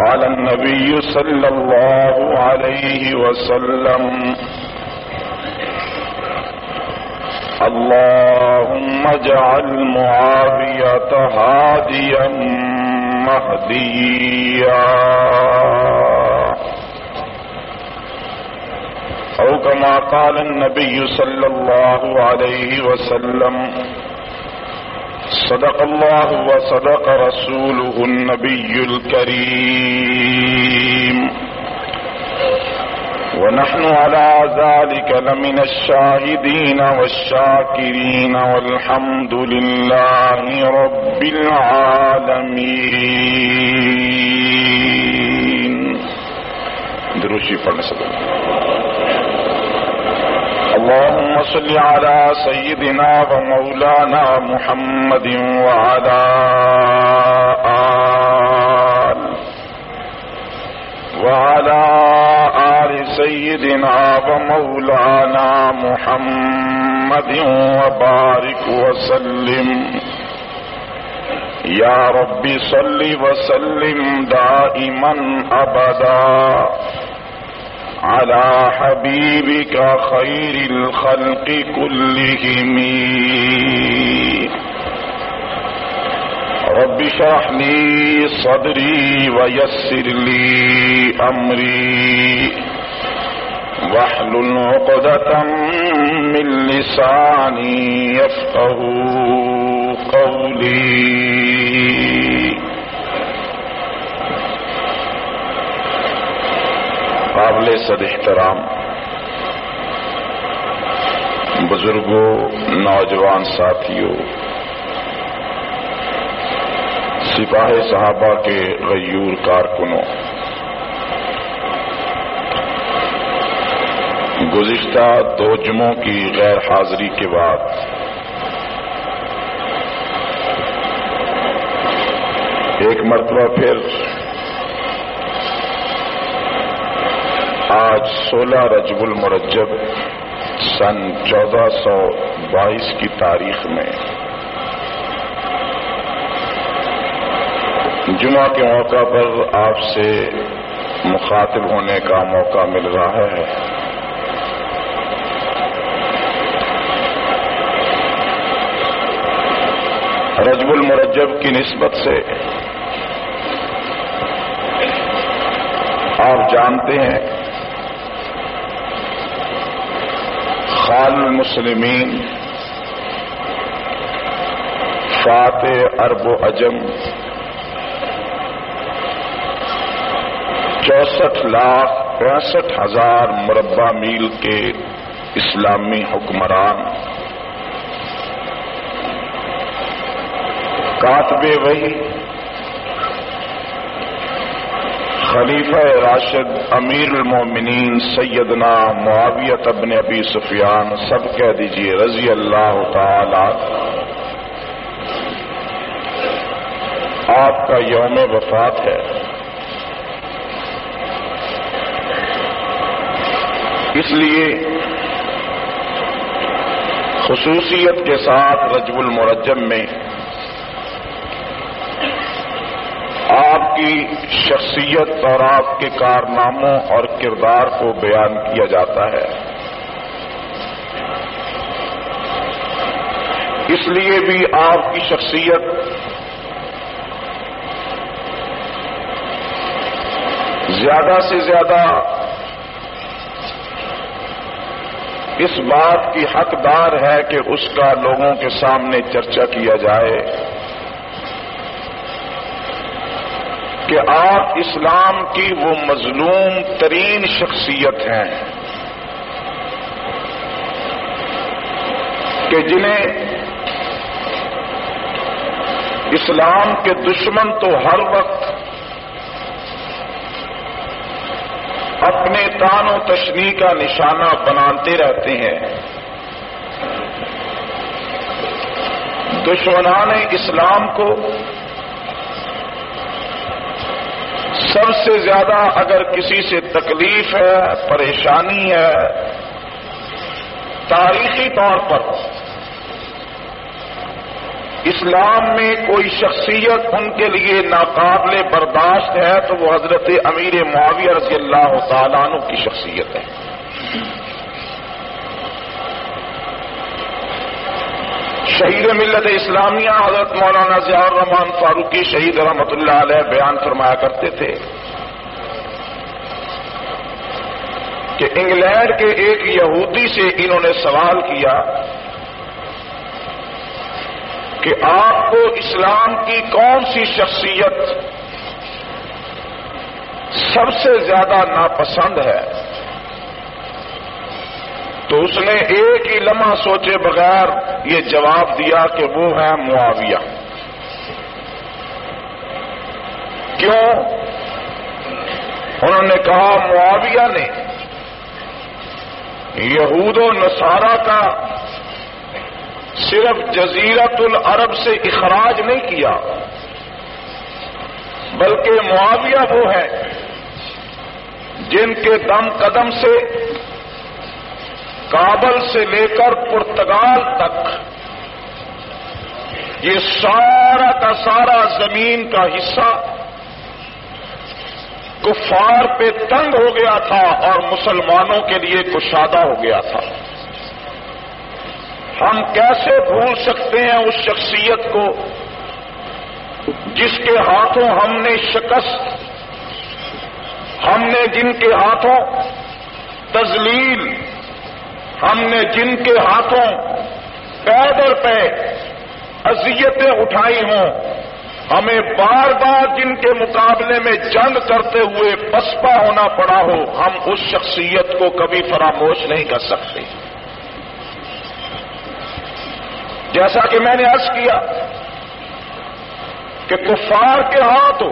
قال النبي صلى الله عليه وسلم اللهم اجعل معاوية هاديا مهديا أو كما قال النبي صلى الله عليه وسلم صدق الله وصدق رسوله النبي الكريم ونحن على ذلك لمن الشاهدين والشاكرين والحمد لله رب العالمين. درود شریف پڑھنے سے اللهم صل على سيدنا ومولانا محمد وعلى آل سيدنا ومولانا محمد وبارك وسلم. يا رب صل وسلم دائما أبدا على حبيبك خير الخلق كلهم. رب اشرح لي صدري ويسر لي أمري واحلل عقدة من لساني يفقهوا قولي. قابل صد احترام بزرگوں، نوجوان ساتھیوں، سپاہ صحابہ کے غیور کارکنوں، گزشتہ 2 جمعوں کی غیر حاضری کے بعد ایک مرتبہ پھر آج 16 رجب المرجب سن 1422 کی تاریخ میں جمعہ کے موقع پر آپ سے مخاطب ہونے کا موقع مل رہا ہے. رجب المرجب کی نسبت سے آپ جانتے ہیں خال المسلمین فاتح عرب و عجم 64,65,000 مربع میل کے اسلامی حکمران، کاتب وحی، خلیفہ راشد امیر المومنین سیدنا معاویہ ابن ابی سفیان، سب کہہ دیجئے رضی اللہ تعالی، آپ کا یوم وفات ہے. اس لیے خصوصیت کے ساتھ رجب المرجب میں آپ کی شخصیت اور آپ کے کارناموں اور کردار کو بیان کیا جاتا ہے. اس لیے بھی آپ کی شخصیت زیادہ سے زیادہ اس بات کی حقدار ہے کہ اس کا لوگوں کے سامنے چرچا کیا جائے کہ آپ اسلام کی وہ مظلوم ترین شخصیت ہیں کہ جنہیں اسلام کے دشمن تو ہر وقت اپنے طعن و تشنیع کا نشانہ بناتے رہتے ہیں. دشمنان اسلام کو سب سے زیادہ اگر کسی سے تکلیف ہے، پریشانی ہے، تاریخی طور پر اسلام میں کوئی شخصیت ان کے لیے ناقابل برداشت ہے تو وہ حضرت امیر معاویہ رضی اللہ تعالیٰ عنہ کی شخصیت ہے۔ شہید ملت اسلامیہ حضرت مولانا ضیاء الرحمان فاروقی شہید رحمۃ اللہ علیہ بیان فرمایا کرتے تھے کہ انگلینڈ کے ایک یہودی سے انہوں نے سوال کیا کہ آپ کو اسلام کی کون سی شخصیت سب سے زیادہ ناپسند ہے؟ تو اس نے ایک ہی لمحہ سوچے بغیر یہ جواب دیا کہ وہ ہے معاویہ۔ کیوں؟ انہوں نے کہا معاویہ نے یہود و نصارہ کا صرف جزیرۃ العرب سے اخراج نہیں کیا، بلکہ معاویہ وہ ہے جن کے دم قدم سے کابل سے لے کر پرتگال تک یہ سارا کا سارا زمین کا حصہ کفار پہ تنگ ہو گیا تھا اور مسلمانوں کے لیے کشادہ ہو گیا تھا۔ ہم کیسے بھول سکتے ہیں اس شخصیت کو جس کے ہاتھوں ہم نے شکست، ہم نے جن کے ہاتھوں تذلیل، ہم نے جن کے ہاتھوں پیدل پہ اذیتیں اٹھائی ہوں، ہمیں بار بار جن کے مقابلے میں جنگ کرتے ہوئے پسپا ہونا پڑا ہو، ہم اس شخصیت کو کبھی فراموش نہیں کر سکتے۔ جیسا کہ میں نے عرض کیا کہ کفار کے ہاتھ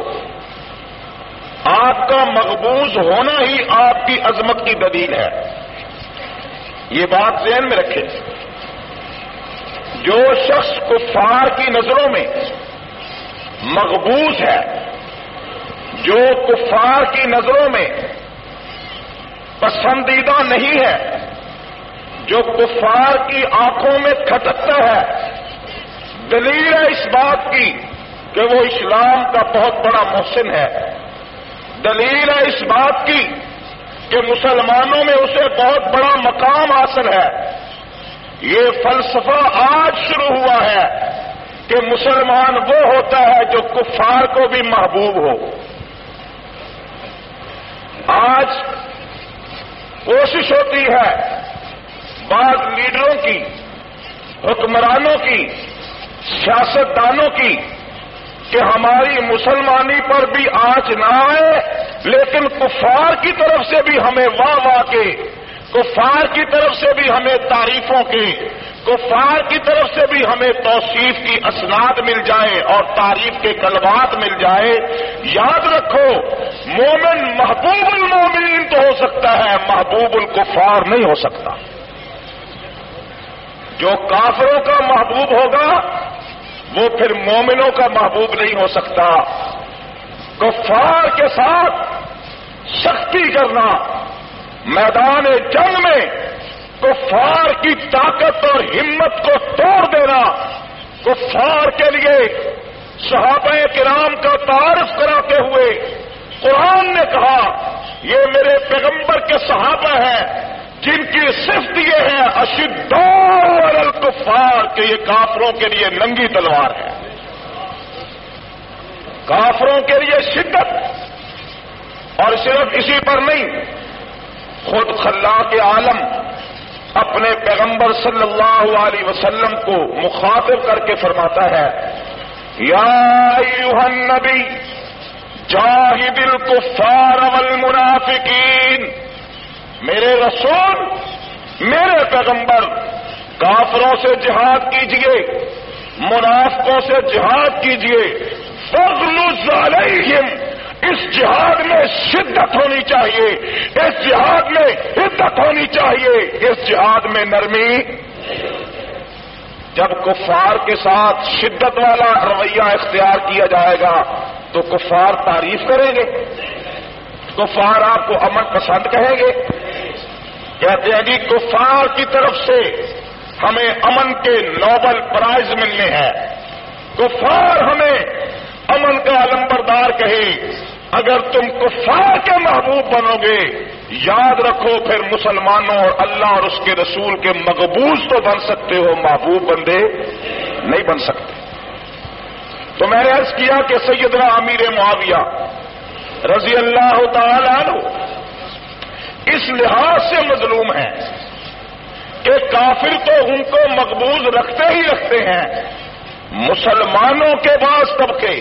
آپ کا مقبوض ہونا ہی آپ کی عظمت کی دلیل ہے۔ یہ بات ذہن میں رکھیں، جو شخص کفار کی نظروں میں مقبوض ہے، جو کفار کی نظروں میں پسندیدہ نہیں ہے، جو کفار کی آنکھوں میں کھٹکتا ہے، دلیل ہے اس بات کی کہ وہ اسلام کا بہت بڑا محسن ہے، دلیل ہے اس بات کی کہ مسلمانوں میں اسے بہت بڑا مقام حاصل ہے۔ یہ فلسفہ آج شروع ہوا ہے کہ مسلمان وہ ہوتا ہے جو کفار کو بھی محبوب ہو۔ آج کوشش ہوتی ہے بعض لیڈروں کی، حکمرانوں کی، سیاستدانوں کی کہ ہماری مسلمانی پر بھی آنچ نہ آئے، لیکن کفار کی طرف سے بھی ہمیں واہ واہ کے، کفار کی طرف سے بھی ہمیں تعریفوں کی، کفار کی طرف سے بھی ہمیں توصیف کی اسناد مل جائے اور تعریف کے کلمات مل جائے۔ یاد رکھو، مومن محبوب المومنین تو ہو سکتا ہے، محبوب الکفار نہیں ہو سکتا۔ جو کافروں کا محبوب ہوگا وہ پھر مومنوں کا محبوب نہیں ہو سکتا۔ کفار کے ساتھ سختی کرنا، میدان جنگ میں کفار کی طاقت اور ہمت کو توڑ دینا، کفار کے لیے صحابہ کرام کا تعارف کراتے ہوئے قرآن نے کہا یہ میرے پیغمبر کے صحابہ ہیں جن کی صفت یہ ہے اشداء علی الکفار کہ یہ کافروں کے لیے ننگی تلوار ہے، کافروں کے لیے شدت۔ اور صرف اسی پر نہیں، خود خلاق عالم اپنے پیغمبر صلی اللہ علیہ وسلم کو مخاطب کر کے فرماتا ہے یا ایھا النبی جاہد الکفار والمنافقین، میرے رسول، میرے پیغمبر، کافروں سے جہاد کیجئے، منافقوں سے جہاد کیجئے، فاغلظ علیہم، اس جہاد میں شدت ہونی چاہیے، اس جہاد میں حدت ہونی چاہیے، اس جہاد میں نرمی۔ جب کفار کے ساتھ شدت والا رویہ اختیار کیا جائے گا تو کفار تعریف کریں گے، کفار آپ کو امن پسند کہیں گے۔ کہتے ہیں جی کفار کی طرف سے ہمیں امن کے نوبل پرائز ملنے ہیں، کفار ہمیں امن کا علمبردار کہے، اگر تم کفار کے محبوب بنو گے، یاد رکھو پھر مسلمانوں اور اللہ اور اس کے رسول کے مقبوض تو بن سکتے ہو، محبوب بندے نہیں بن سکتے۔ تو میں نے عرض کیا کہ سیدنا امیر معاویہ رضی اللہ تعالی عنہ اس لحاظ سے مظلوم ہیں کہ کافر تو ان کو مقبوض رکھتے ہی رکھتے ہیں، مسلمانوں کے بعض طبقے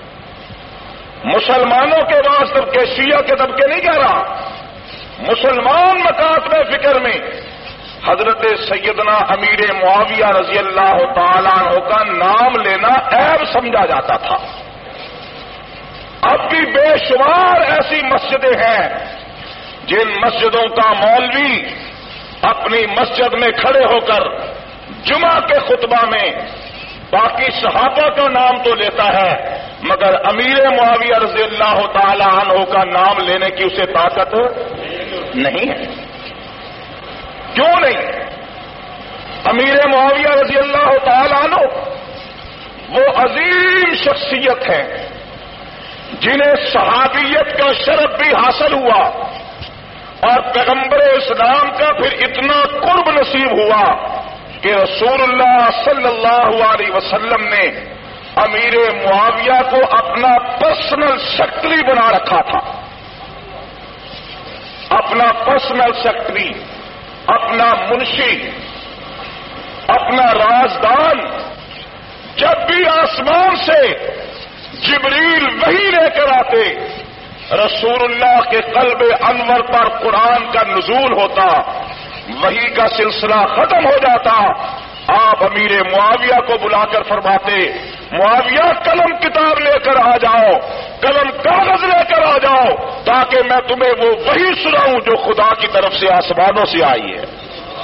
شیعہ کے طبقے نہیں کہہ رہا، مسلمان مکاتب فکر میں حضرت سیدنا امیر معاویہ رضی اللہ تعالیٰ عنہ کا نام لینا عیب سمجھا جاتا تھا۔ اب بھی بے شمار ایسی مسجدیں ہیں جن مسجدوں کا مولوی اپنی مسجد میں کھڑے ہو کر جمعہ کے خطبہ میں باقی صحابہ کا نام تو لیتا ہے، مگر امیر معاویہ رضی اللہ تعالی عنہ کا نام لینے کی اسے طاقت نہیں ہے۔ کیوں نہیں؟ امیر معاویہ رضی اللہ تعالی عنہ وہ عظیم شخصیت ہے جنہیں صحابیت کا شرف بھی حاصل ہوا اور پیغمبر اسلام کا پھر اتنا قرب نصیب ہوا کہ رسول اللہ صلی اللہ علیہ وسلم نے امیر معاویہ کو اپنا پرسنل سیکرٹری بنا رکھا تھا، اپنا پرسنل سیکرٹری، اپنا منشی، اپنا رازدان۔ جب بھی آسمان سے جبریل وحی لے کر آتے، رسول اللہ کے قلب انور پر قرآن کا نزول ہوتا، وحی کا سلسلہ ختم ہو جاتا، آپ امیر معاویہ کو بلا کر فرماتے، معاویہ قلم کتاب لے کر آ جاؤ، قلم کاغذ لے کر آ جاؤ، تاکہ میں تمہیں وہ وحی سناؤں جو خدا کی طرف سے آسمانوں سے آئی ہے۔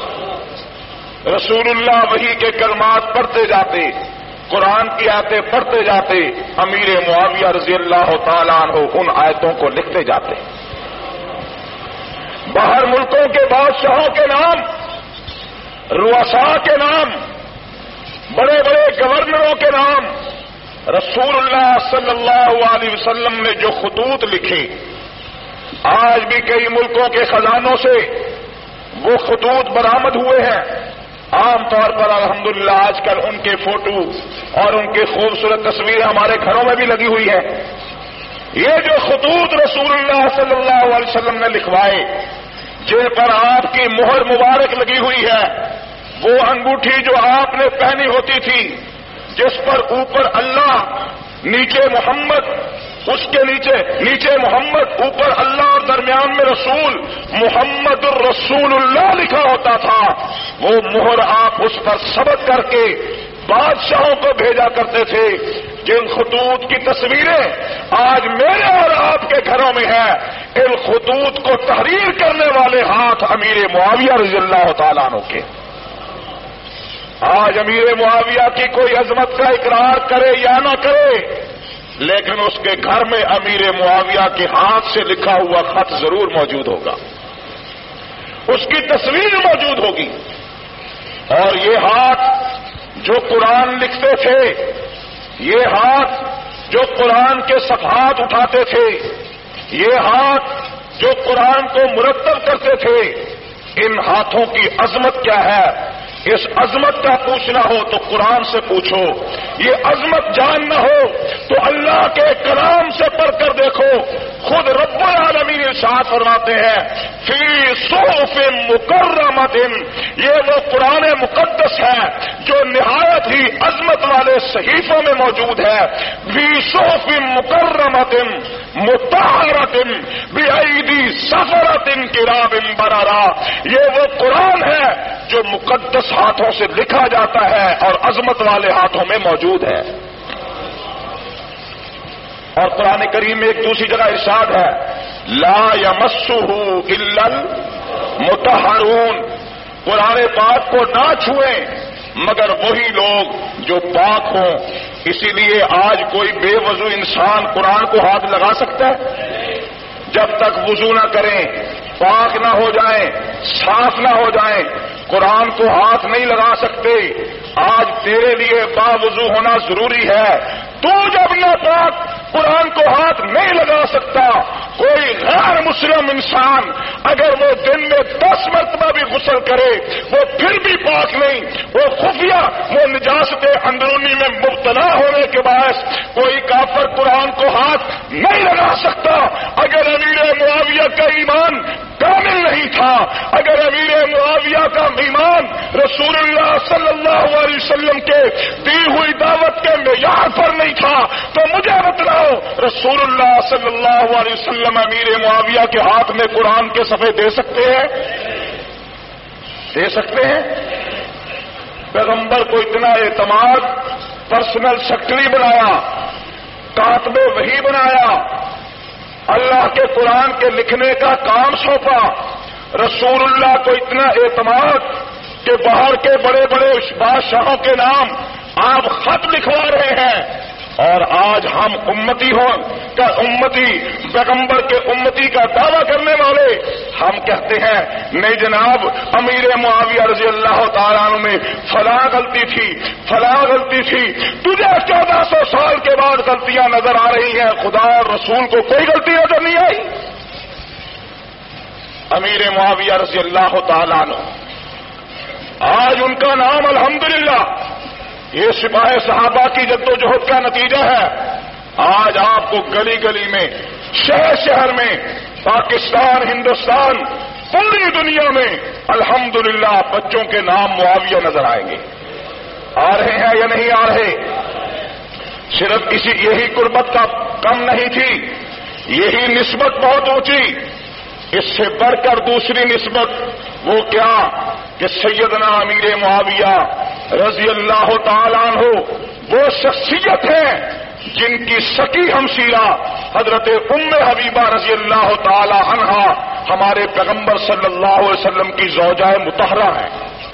رسول اللہ وحی کے کلمات پڑھتے جاتے، قرآن کی آیتیں پڑھتے جاتے، امیر معاویہ رضی اللہ تعالیٰ عنہ ان آیتوں کو لکھتے جاتے۔ باہر ملکوں کے بادشاہوں کے نام، رؤساء کے نام، بڑے بڑے گورنروں کے نام، رسول اللہ صلی اللہ علیہ وسلم نے جو خطوط لکھے، آج بھی کئی ملکوں کے خزانوں سے وہ خطوط برآمد ہوئے ہیں۔ عام طور پر الحمدللہ آج کل ان کے فوٹو اور ان کی خوبصورت تصویریں ہمارے گھروں میں بھی لگی ہوئی ہیں۔ یہ جو خطوط رسول اللہ صلی اللہ علیہ وسلم نے لکھوائے، جن پر آپ کی مہر مبارک لگی ہوئی ہے، وہ انگوٹھی جو آپ نے پہنی ہوتی تھی، جس پر اوپر اللہ، نیچے محمد، اس کے نیچے محمد، اوپر اللہ اور درمیان میں رسول، محمد الرسول اللہ لکھا ہوتا تھا، وہ مہر آپ اس پر ثبت کر کے بادشاہوں کو بھیجا کرتے تھے۔ جن خطوط کی تصویریں آج میرے اور آپ کے گھروں میں ہیں، ان خطوط کو تحریر کرنے والے ہاتھ امیر معاویہ رضی اللہ تعالیٰ عنہ کے۔ آج امیر معاویہ کی کوئی عظمت کا اقرار کرے یا نہ کرے، لیکن اس کے گھر میں امیر معاویہ کے ہاتھ سے لکھا ہوا خط ضرور موجود ہوگا، اس کی تصویر موجود ہوگی۔ اور یہ ہاتھ جو قرآن لکھتے تھے، یہ ہاتھ جو قرآن کے صفحات اٹھاتے تھے، یہ ہاتھ جو قرآن کو مرتب کرتے تھے، ان ہاتھوں کی عظمت کیا ہے؟ اس عظمت کا پوچھنا ہو تو قرآن سے پوچھو، یہ عظمت جاننا ہو تو اللہ کے کلام سے پڑھ کر دیکھو۔ خود رب العالمین ارشاد فرماتے ہیں، فی صحف مکرمۃ، یہ وہ قرآن مقدس ہے جو نہایت ہی عظمت والے صحیفوں میں موجود ہے۔ فی صحف مکرمۃ مطہرۃ بأیدی سفرۃ کرام بررہ، یہ وہ قرآن ہے جو مقدس ہاتھوں سے لکھا جاتا ہے اور عظمت والے ہاتھوں میں موجود ہے۔ اور قرآن کریم میں ایک دوسری جگہ ارشاد ہے، لا یمسہ الا المطہرون، قرآن پاک کو نہ چھوئیں مگر وہی لوگ جو پاک ہوں۔ اسی لیے آج کوئی بے وضو انسان قرآن کو ہاتھ لگا سکتا ہے؟ جب تک وضو نہ کریں، پاک نہ ہو جائیں، صاف نہ ہو جائیں، قرآن کو ہاتھ نہیں لگا سکتے۔ آج تیرے لیے باوضو ہونا ضروری ہے. تو جب ناپاک قرآن کو ہاتھ نہیں لگا سکتا، کوئی غیر مسلم انسان اگر وہ دن میں 10 مرتبہ بھی غسل کرے وہ پھر بھی پاک نہیں. وہ خفیہ وہ نجاست اندرونی میں مبتلا ہونے کے باعث کوئی کافر قرآن کو ہاتھ نہیں لگا سکتا. اگر امیر معاویہ کا ایمان کامل نہیں تھا، اگر امیر معاویہ کا ایمان رسول اللہ صلی اللہ علیہ وسلم کے دی ہوئی دعوت کے معیار پر نہیں تھا، تو مجھے بتلاؤ رسول اللہ صلی اللہ علیہ وسلم امیر معاویہ کے ہاتھ میں قرآن کے صفحے دے سکتے ہیں؟ دے سکتے ہیں؟ پیغمبر کو اتنا اعتماد، پرسنل سیکرٹری بنایا، کاتب وحی بنایا، اللہ کے قرآن کے لکھنے کا کام سونپا. رسول اللہ کو اتنا اعتماد کہ باہر کے بڑے بڑے بادشاہوں کے نام آپ خط لکھوا رہے ہیں. اور آج ہم امتی پیغمبر کے امتی کا دعویٰ کرنے والے ہم کہتے ہیں نہیں جناب، امیر معاویہ رضی اللہ تعالیٰ عنہ میں فلاں غلطی تھی، فلاں غلطی تھی. تجھے 1400 سال کے بعد غلطیاں نظر آ رہی ہیں، خدا اور رسول کو کوئی غلطی نظر نہیں آئی. امیر معاویہ رضی اللہ تعالیٰ عنہ آج ان کا نام الحمدللہ یہ سپاہ صحابہ کی جدوجہد کا نتیجہ ہے. آج آپ کو گلی گلی میں، شہر شہر میں، پاکستان، ہندوستان، پوری دنیا میں الحمدللہ بچوں کے نام معاویہ نظر آئیں گے. آ رہے ہیں یا نہیں آ رہے؟ صرف یہی قربت کا کم نہیں تھی، یہی نسبت بہت اونچی. اس سے بڑھ کر دوسری نسبت وہ کیا کہ سیدنا امیر معاویہ رضی اللہ تعالیٰ عنہ وہ شخصیت ہے جن کی سکی ہمشیرہ حضرت ام حبیبہ رضی اللہ تعالی عنہا ہمارے پیغمبر صلی اللہ علیہ وسلم کی زوجہ مطہرہ ہیں.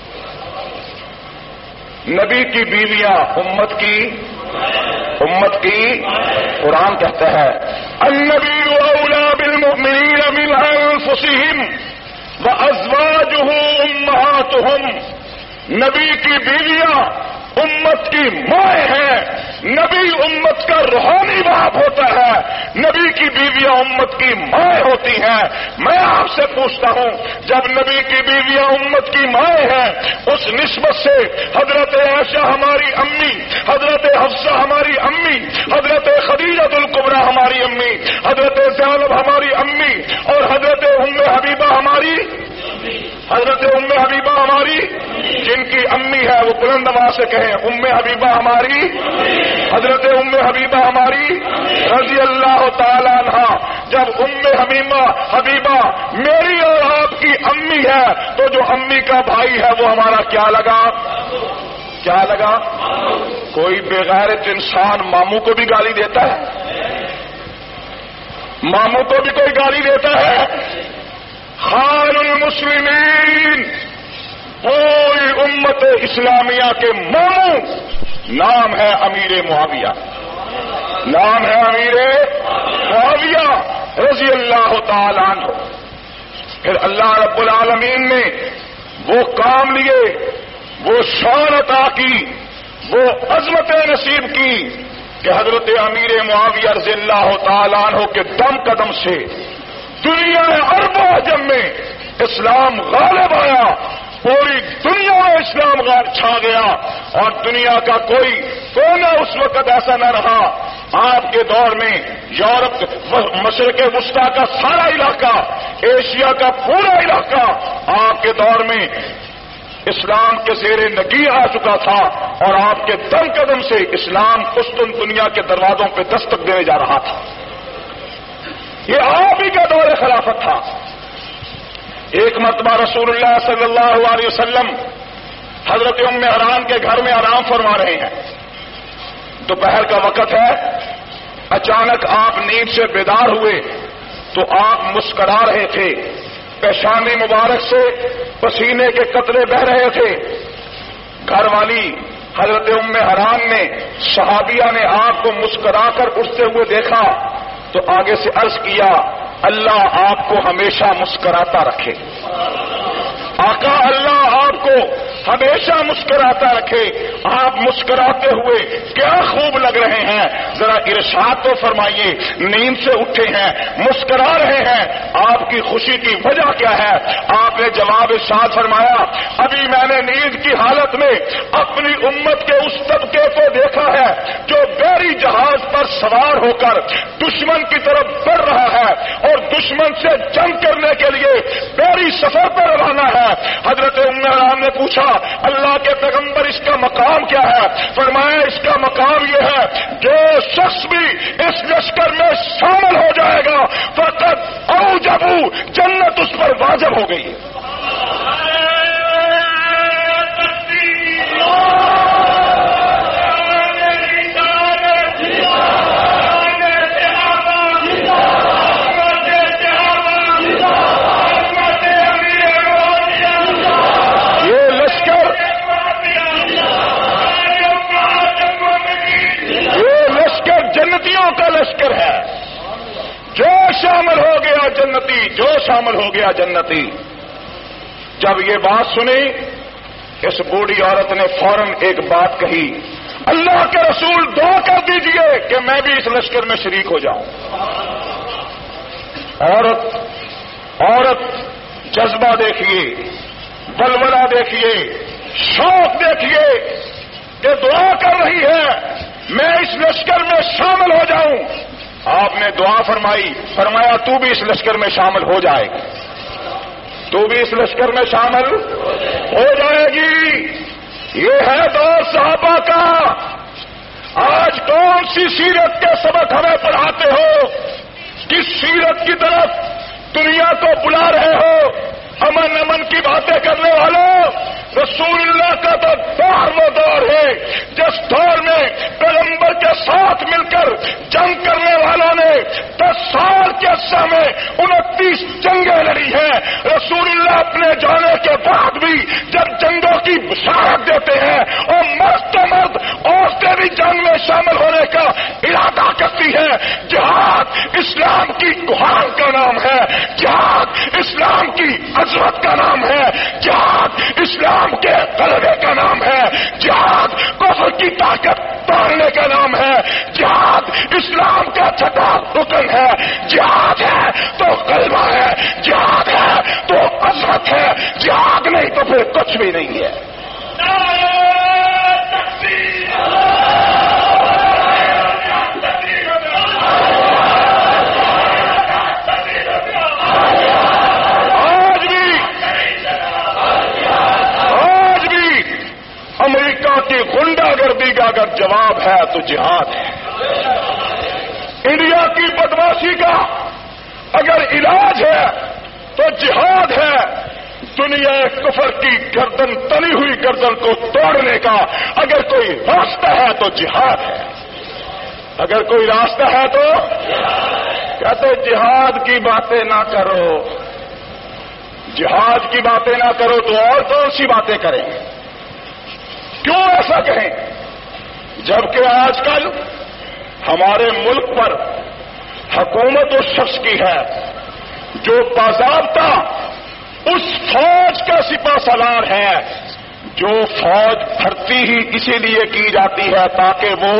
نبی کی بیویاں امت کی قرآن کہتا ہے النبی اولی بالمؤمنین من انفسہم وازواجہ امہاتہم. نبی کی بیویاں امت کی مائیں ہیں. نبی امت کا روحانی باپ ہوتا ہے، نبی کی بیویاں امت کی مائیں ہوتی ہیں. میں آپ سے پوچھتا ہوں جب نبی کی بیویاں امت کی مائیں ہیں، اس نسبت سے حضرت عائشہ ہماری امی، حضرت حفصہ ہماری امی، حضرت خدیجہ الکبریٰ ہماری امی، حضرت زینب ہماری امی اور حضرت ام حبیبہ ہماری جن کی امی ہے وہ بلند آواز سے کہیں ام حبیبہ ہماری، حضرت ام حبیبہ ہماری رضی اللہ تعالی عنہ. جب حبیبہ میری اور آپ کی امی ہے تو جو امی کا بھائی ہے وہ ہمارا کیا لگا؟ کوئی بغیرت انسان ماموں کو بھی گالی دیتا ہے؟ ماموں کو بھی کوئی گالی دیتا ہے؟ خال المسلمین پوری امت اسلامیہ کے ماموں نام ہے امیر معاویہ، نام ہے امیر معاویہ رضی اللہ تعالی عنہ. پھر اللہ رب العالمین نے وہ کام لیے، وہ شان عطا کی، وہ عظمت نصیب کی کہ حضرت امیر معاویہ رضی اللہ تعالی عنہ کے دم قدم سے دنیا عرب و عجم میں اسلام غالب آیا، پوری دنیا میں اسلام چھا گیا اور دنیا کا کوئی کونا اس وقت ایسا نہ رہا. آپ کے دور میں یورپ، مشرق وسطیٰ کا سارا علاقہ، ایشیا کا پورا علاقہ آپ کے دور میں اسلام کے زیر نگی آ چکا تھا اور آپ کے دم قدم سے اسلام قسطن دنیا کے دروازوں پہ دستک دینے جا رہا تھا. یہ آپ ہی کا دور خلافت تھا. ایک مرتبہ رسول اللہ صلی اللہ علیہ وسلم حضرت ام حرام کے گھر میں آرام فرما رہے ہیں. دوپہر کا وقت ہے، اچانک آپ نیند سے بیدار ہوئے تو آپ مسکرا رہے تھے، پیشانی مبارک سے پسینے کے قطرے بہ رہے تھے. گھر والی حضرت ام حرام نے، صحابیہ نے آپ کو مسکرا کر اٹھتے ہوئے دیکھا تو آگے سے عرض کیا اللہ آپ کو ہمیشہ مسکراتا رکھے. آقا اللہ آپ کو ہمیشہ مسکراتا رکھے. آپ مسکراتے ہوئے کیا خوب لگ رہے ہیں, ذرا ارشاد تو فرمائیے. نیند سے اٹھے ہیں, مسکرا رہے ہیں, آپ کی خوشی کی وجہ کیا ہے؟ آپ نے جواب ارشاد فرمایا, ابھی میں نے نیند کی حالت میں اپنی امت کے اس طبقے کو دیکھا ہے جو بحری جہاز پر سوار ہو کر دشمن کی طرف بڑھ رہا ہے اور دشمن سے جنگ کرنے کے لیے بحری سفر پر روانہ ہے. حضرت ام حرام نے پوچھا, اللہ کے پیغمبر اس کا مقام کیا ہے؟ فرمایا اس کا مقام یہ ہے, جو شخص بھی اس لشکر میں شامل ہو جائے گا فقط اوجبو, جنت اس پر واجب ہو گئی. جنتیوں کا لشکر ہے. جو شامل ہو گیا جنتی, جو شامل ہو گیا جنتی. جب یہ بات سنی, اس بوڑھی عورت نے فوراً ایک بات کہی, اللہ کے رسول دعا کر دیجئے کہ میں بھی اس لشکر میں شریک ہو جاؤں. عورت جذبہ دیکھیے, ولولہ دیکھیے, شوق دیکھیے کہ دعا کر رہی ہے میں اس لشکر میں شامل ہو جاؤں. آپ نے دعا فرمائی, فرمایا تو بھی اس لشکر میں شامل ہو جائے گی, تو بھی اس لشکر میں شامل ہو جائے گی. یہ ہے دور صحابہ کا. آج کون سی سیرت کے سبق ہمیں پڑھاتے ہو؟ کس سیرت کی طرف دنیا کو بلا رہے ہو؟ امن کی باتیں کرنے والوں, رسول اللہ کا تو وہ دور ہے جس دور میں پیغمبر کے ساتھ مل کر جنگ کرنے والوں نے 10 سال کے عرصے میں 29 جنگیں لڑی ہیں. رسول اللہ اپنے جانے کے بعد بھی جب جنگوں کی بشارت دیتے ہیں اور مرد تو مرد عورتیں بھی جنگ میں شامل ہونے کا ارادہ کرتی ہیں. جہاد اسلام کی کوہان کا نام ہے, جہاد اسلام کی عظمت کا نام ہے, جہاد اسلام کے غلبے کا نام ہے, جہاد کفر کی طاقت توڑنے کا نام ہے, جہاد اسلام کا چھٹا رکن ہے. جہاد ہے تو غلبہ ہے, جہاد ہے تو عظمت ہے, جہاد نہیں تو پھر کچھ بھی نہیں ہے. امریکہ کی غنڈہ گردی کا اگر جواب ہے تو جہاد ہے. انڈیا کی بدماشی کا اگر علاج ہے تو جہاد ہے. دنیا کفر کی گردن, تلی ہوئی گردن کو توڑنے کا اگر کوئی راستہ ہے تو جہاد ہے. اگر کوئی راستہ ہے تو کہتے جہاد کی باتیں نہ کرو, جہاد کی باتیں نہ کرو تو اور کون سی باتیں کریں؟ کیوں ایسا کہیں؟ جبکہ آج کل ہمارے ملک پر حکومت اس شخص کی ہے جو باضابطہ اس فوج کا سپہ سالار ہے جو فوج بھرتی ہی اسی لیے کی جاتی ہے تاکہ وہ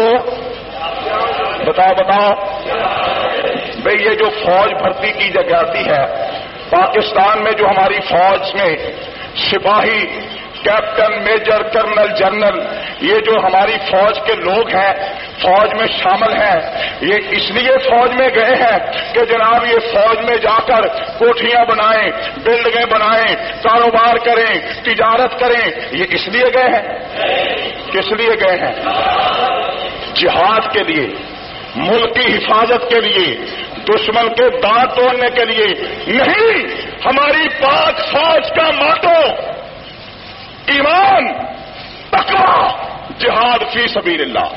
بتاؤ بھئی یہ جو فوج بھرتی کی جاتی ہے پاکستان میں, جو ہماری فوج میں سپاہی, کیپٹن, میجر, کرنل, جنرل, یہ جو ہماری فوج کے لوگ ہیں, فوج میں شامل ہیں, یہ اس لیے فوج میں گئے ہیں کہ جناب یہ فوج میں جا کر کوٹھیاں بنائیں, بلڈنگیں بنائیں, کاروبار کریں, تجارت کریں. یہ اس لیے گئے ہیں. کس لیے گئے ہیں؟ جہاد کے لیے, ملک کی حفاظت کے لیے, دشمن کے دانت توڑنے کے لیے نہیں. ہماری پاک فوج کا ماٹو ایمان, تقویٰ, جہاد فی سبیل اللہ.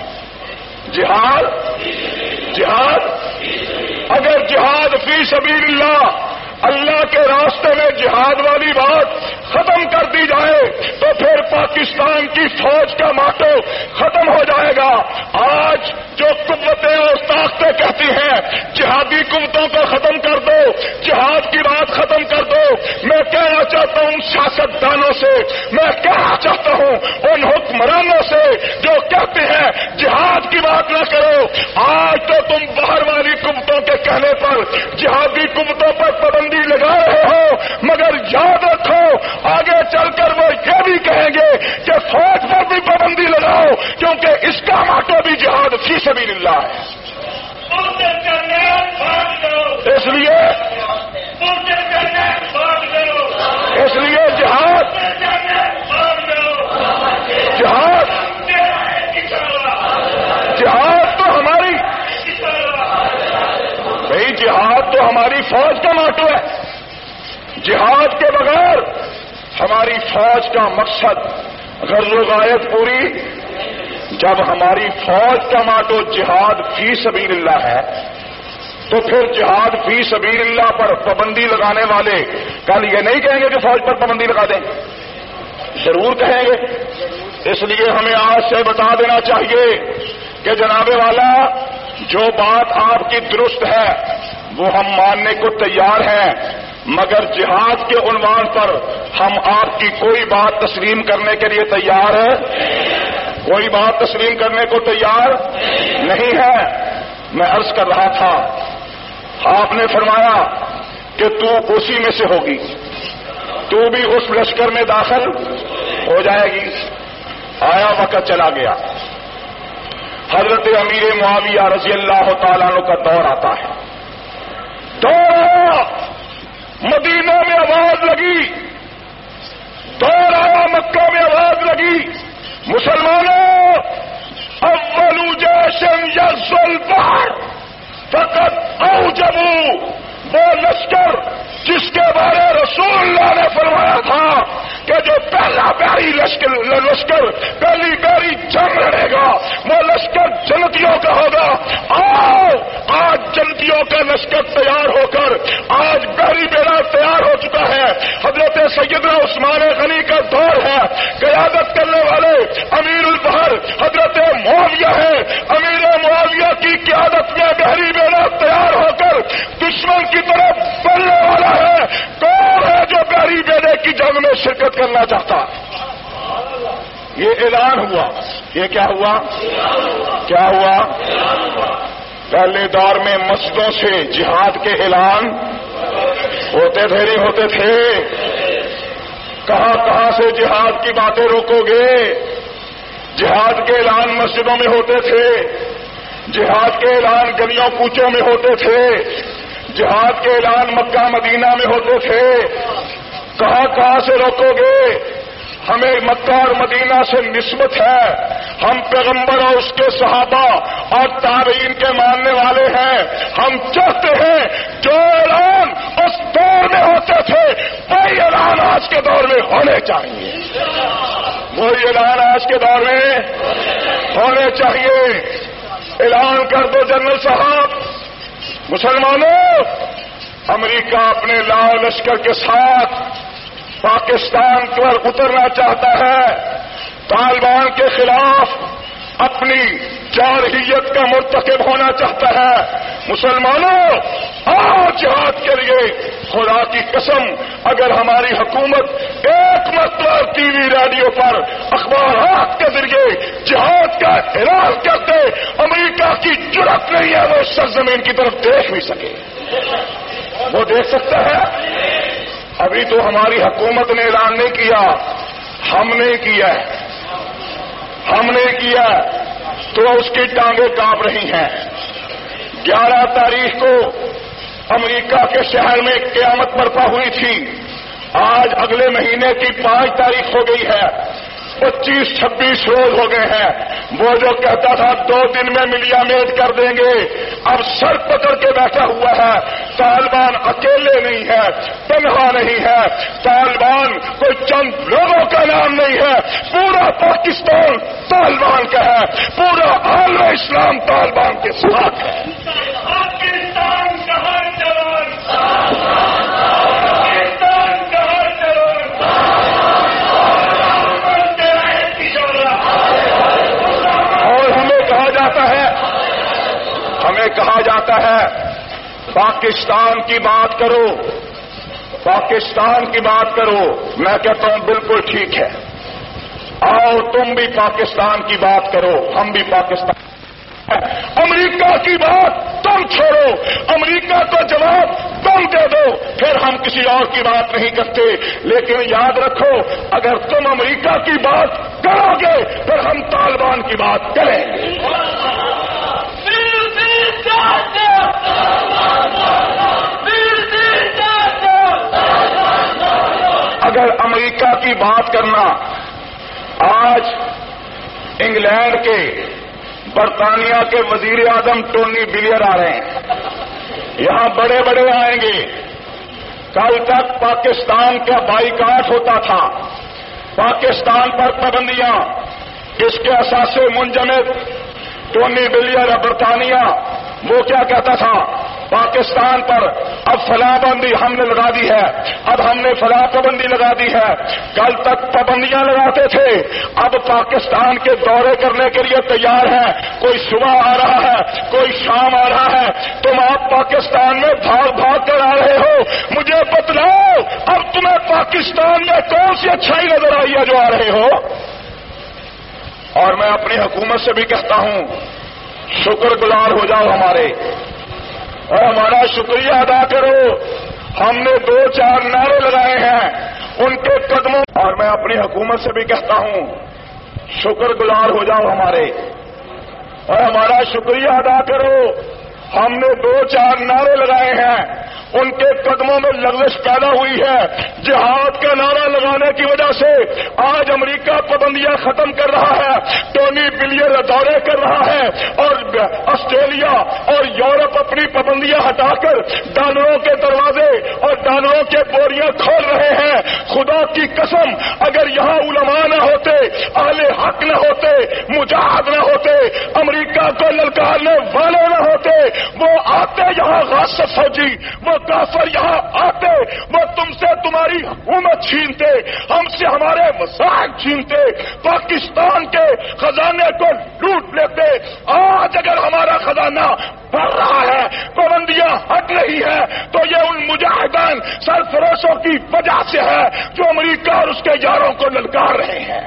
جہاد اگر جہاد فی سبیل اللہ, اللہ کے راستے میں جہاد والی بات ختم کر دی جائے تو پھر پاکستان کی فوج کا ماٹو ختم ہو جائے گا. آج جو قوتیں اور طاقتیں کہتی ہیں جہادی قوتوں کو ختم کر دو, جہاد کی بات ختم کر دو, میں کہنا چاہتا ہوں سیاستدانوں سے, میں کہنا چاہتا ہماری فوج کا ماٹو ہے. جہاد کے بغیر ہماری فوج کا مقصد غرض و غایت پوری. جب ہماری فوج کا ماٹو جہاد فی سبیل اللہ ہے تو پھر جہاد فی سبیل اللہ پر پابندی لگانے والے کل یہ نہیں کہیں گے کہ فوج پر پابندی لگا دیں، ضرور کہیں گے. اس لیے ہمیں آج سے بتا دینا چاہیے کہ جناب والا جو بات آپ کی درست ہے وہ ہم ماننے کو تیار ہیں، مگر جہاد کے عنوان پر ہم آپ کی کوئی بات تسلیم کرنے کے لیے تیار ہے، کوئی بات تسلیم کرنے کو تیار نہیں ہے. میں عرض کر رہا تھا، آپ نے فرمایا کہ تو اسی میں سے ہوگی، تو بھی اس لشکر میں داخل ہو جائے گی. آیا وقت چلا گیا، حضرت امیر معاویہ رضی اللہ تعالیٰ عنہ کا دور آتا ہے. دور آیا، مدینہ میں آواز لگی، دور آیا مکہ میں آواز لگی، مسلمانوں اول جیش یغزو البحر فقد اوجبوا، وہ لشکر جس کے بارے رسول اللہ نے فرمایا تھا کہ جو پہلا پیاری لشکر پہلی پیاری جنگ لڑے گا وہ لشکر جنتیوں کا ہوگا. آؤ آج جنتیوں کا لشکر تیار ہو کر آج بحری بیڑا تیار ہو چکا ہے. حضرت سیدنا عثمان غنی کا دور ہے، قیادت کرنے والے امیر البحر حضرت معاویہ ہے. امیر معاویہ کی قیادت میں بحری بیڑا تیار ہو کر دشمن کی طرف بڑھنے والا ہے. کون ہے جو بحری بیڑے کی جنگ میں شرکت کرنا چاہتا؟ یہ اعلان ہوا. یہ کیا ہوا؟ کیا ہوا؟ پہلے دور میں مسجدوں سے جہاد کے اعلان ہوتے تھے نہیں ہوتے تھے؟ کہاں کہاں سے جہاد کی باتیں روکو گے؟ جہاد کے اعلان مسجدوں میں ہوتے تھے، جہاد کے اعلان گلیوں کوچوں میں ہوتے تھے، جہاد کے اعلان مکہ مدینہ میں ہوتے تھے. کہاں کہاں سے روکو گے؟ ہمیں مکہ اور مدینہ سے نسبت ہے، ہم پیغمبر اور اس کے صحابہ اور تابعین کے ماننے والے ہیں. ہم چاہتے ہیں جو اعلان اس دور میں ہوتے تھے وہی اعلان آج کے دور میں ہونے چاہیے، وہی اعلان آج کے دور میں ہونے چاہیے. اعلان کر دو جنرل صاحب، مسلمانوں امریکہ اپنے لاؤ لشکر کے ساتھ پاکستان پر اترنا چاہتا ہے، طالبان کے خلاف اپنی جارحیت کا مرتکب ہونا چاہتا ہے. مسلمانوں آؤ جہاد کے لیے. خدا کی قسم اگر ہماری حکومت ایک مرتبہ ٹی وی ریڈیو پر اخبارات کے ذریعے جہاد کا اعلان کرتے، امریکہ کی جرأت نہیں ہے وہ سرزمین کی طرف دیکھ بھی سکے. وہ دیکھ سکتا ہے؟ ابھی تو ہماری حکومت نے اعلان نہیں کیا، ہم نے کیا ہے، ہم نے کیا تو اس کی ٹانگیں کانپ رہی ہیں. 11 تاریخ کو امریکہ کے شہر میں قیامت برپا ہوئی تھی، آج اگلے مہینے کی 5 تاریخ ہو گئی ہے، 25-26 روز ہو گئے ہیں. وہ جو کہتا تھا 2 دن میں ملیا میٹ کر دیں گے، اب سر پکڑ کے بیٹھا ہوا ہے. طالبان اکیلے نہیں ہے، تنہا نہیں ہے، طالبان کوئی چند لوگوں کا نام نہیں ہے، پورا پاکستان طالبان کا ہے، پورا عالم اسلام طالبان کے ساتھ ہے. پاکستان کا ہر جوان، پاکستان کا ہر جوان، اور ہمیں کہا جاتا ہے پاکستان کی بات کرو، پاکستان کی بات کرو. میں کہتا ہوں بالکل ٹھیک ہے، آؤ تم بھی پاکستان کی بات کرو، ہم بھی پاکستان. امریکہ کی بات تم چھوڑو، امریکہ کو جواب تم دے دو، پھر ہم کسی اور کی بات نہیں کرتے. لیکن یاد رکھو اگر تم امریکہ کی بات کرو گے پھر ہم طالبان کی بات کریں گے. اگر امریکہ کی بات کرنا، آج انگلینڈ کے برطانیہ کے وزیر اعظم ٹونی بلیئر آ رہے ہیں، یہاں بڑے بڑے آئیں گے. کل تک پاکستان کا بائیکاٹ ہوتا تھا، پاکستان پر پابندیاں، اس کے اثاثے منجمد. ٹونی بلیئر برطانیہ وہ کیا کہتا تھا پاکستان پر اب فلاں پابندی ہم نے لگا دی ہے، اب ہم نے فلاں پابندی لگا دی ہے. کل تک پابندیاں لگاتے تھے، اب پاکستان کے دورے کرنے کے لیے تیار ہیں. کوئی صبح آ رہا ہے، کوئی شام آ رہا ہے. تم آپ پاکستان میں بھاگ بھاگ کر آ رہے ہو. مجھے بتلاؤ اب تمہیں پاکستان میں کون سی اچھائی نظر آئی ہے جو آ رہے ہو؟ اور میں اپنی حکومت سے بھی کہتا ہوں شکر گزار ہو جاؤ ہمارے، اور ہمارا شکریہ ادا کرو. ہم نے 2-4 نعرے لگائے ہیں ان کے قدموں. اور میں اپنی حکومت سے بھی کہتا ہوں شکر گزار ہو جاؤ ہمارے، اور ہمارا شکریہ ادا کرو. ہم نے 2-4 نعرے لگائے ہیں ان کے قدموں میں لغزش پیدا ہوئی ہے. جہاد کا نعرہ لگانے کی وجہ سے آج امریکہ پابندیاں ختم کر رہا ہے، ٹونی بلیئر دورے کر رہا ہے، اور آسٹریلیا اور یورپ اپنی پابندیاں ہٹا کر ڈالروں کے دروازے اور ڈالروں کے بوریاں کھول رہے ہیں. خدا کی قسم اگر یہاں علماء نہ ہوتے، اہل حق نہ ہوتے، مجاہد نہ ہوتے، امریکہ کو للکارنے والے نہ ہوتے، وہ آتے یہاں غاصب فوجی، وہ کافر یہاں آتے، وہ تم سے تمہاری حکومت چھینتے، ہم سے ہمارے مسائل چھینتے، پاکستان کے خزانے کو لوٹ لیتے. آج اگر ہمارا خزانہ بڑھ رہا ہے، پابندیاں ہٹ رہی ہے، تو یہ ان مجاہدین سرفروشوں کی وجہ سے ہے جو امریکہ اور اس کے یاروں کو للکار رہے ہیں.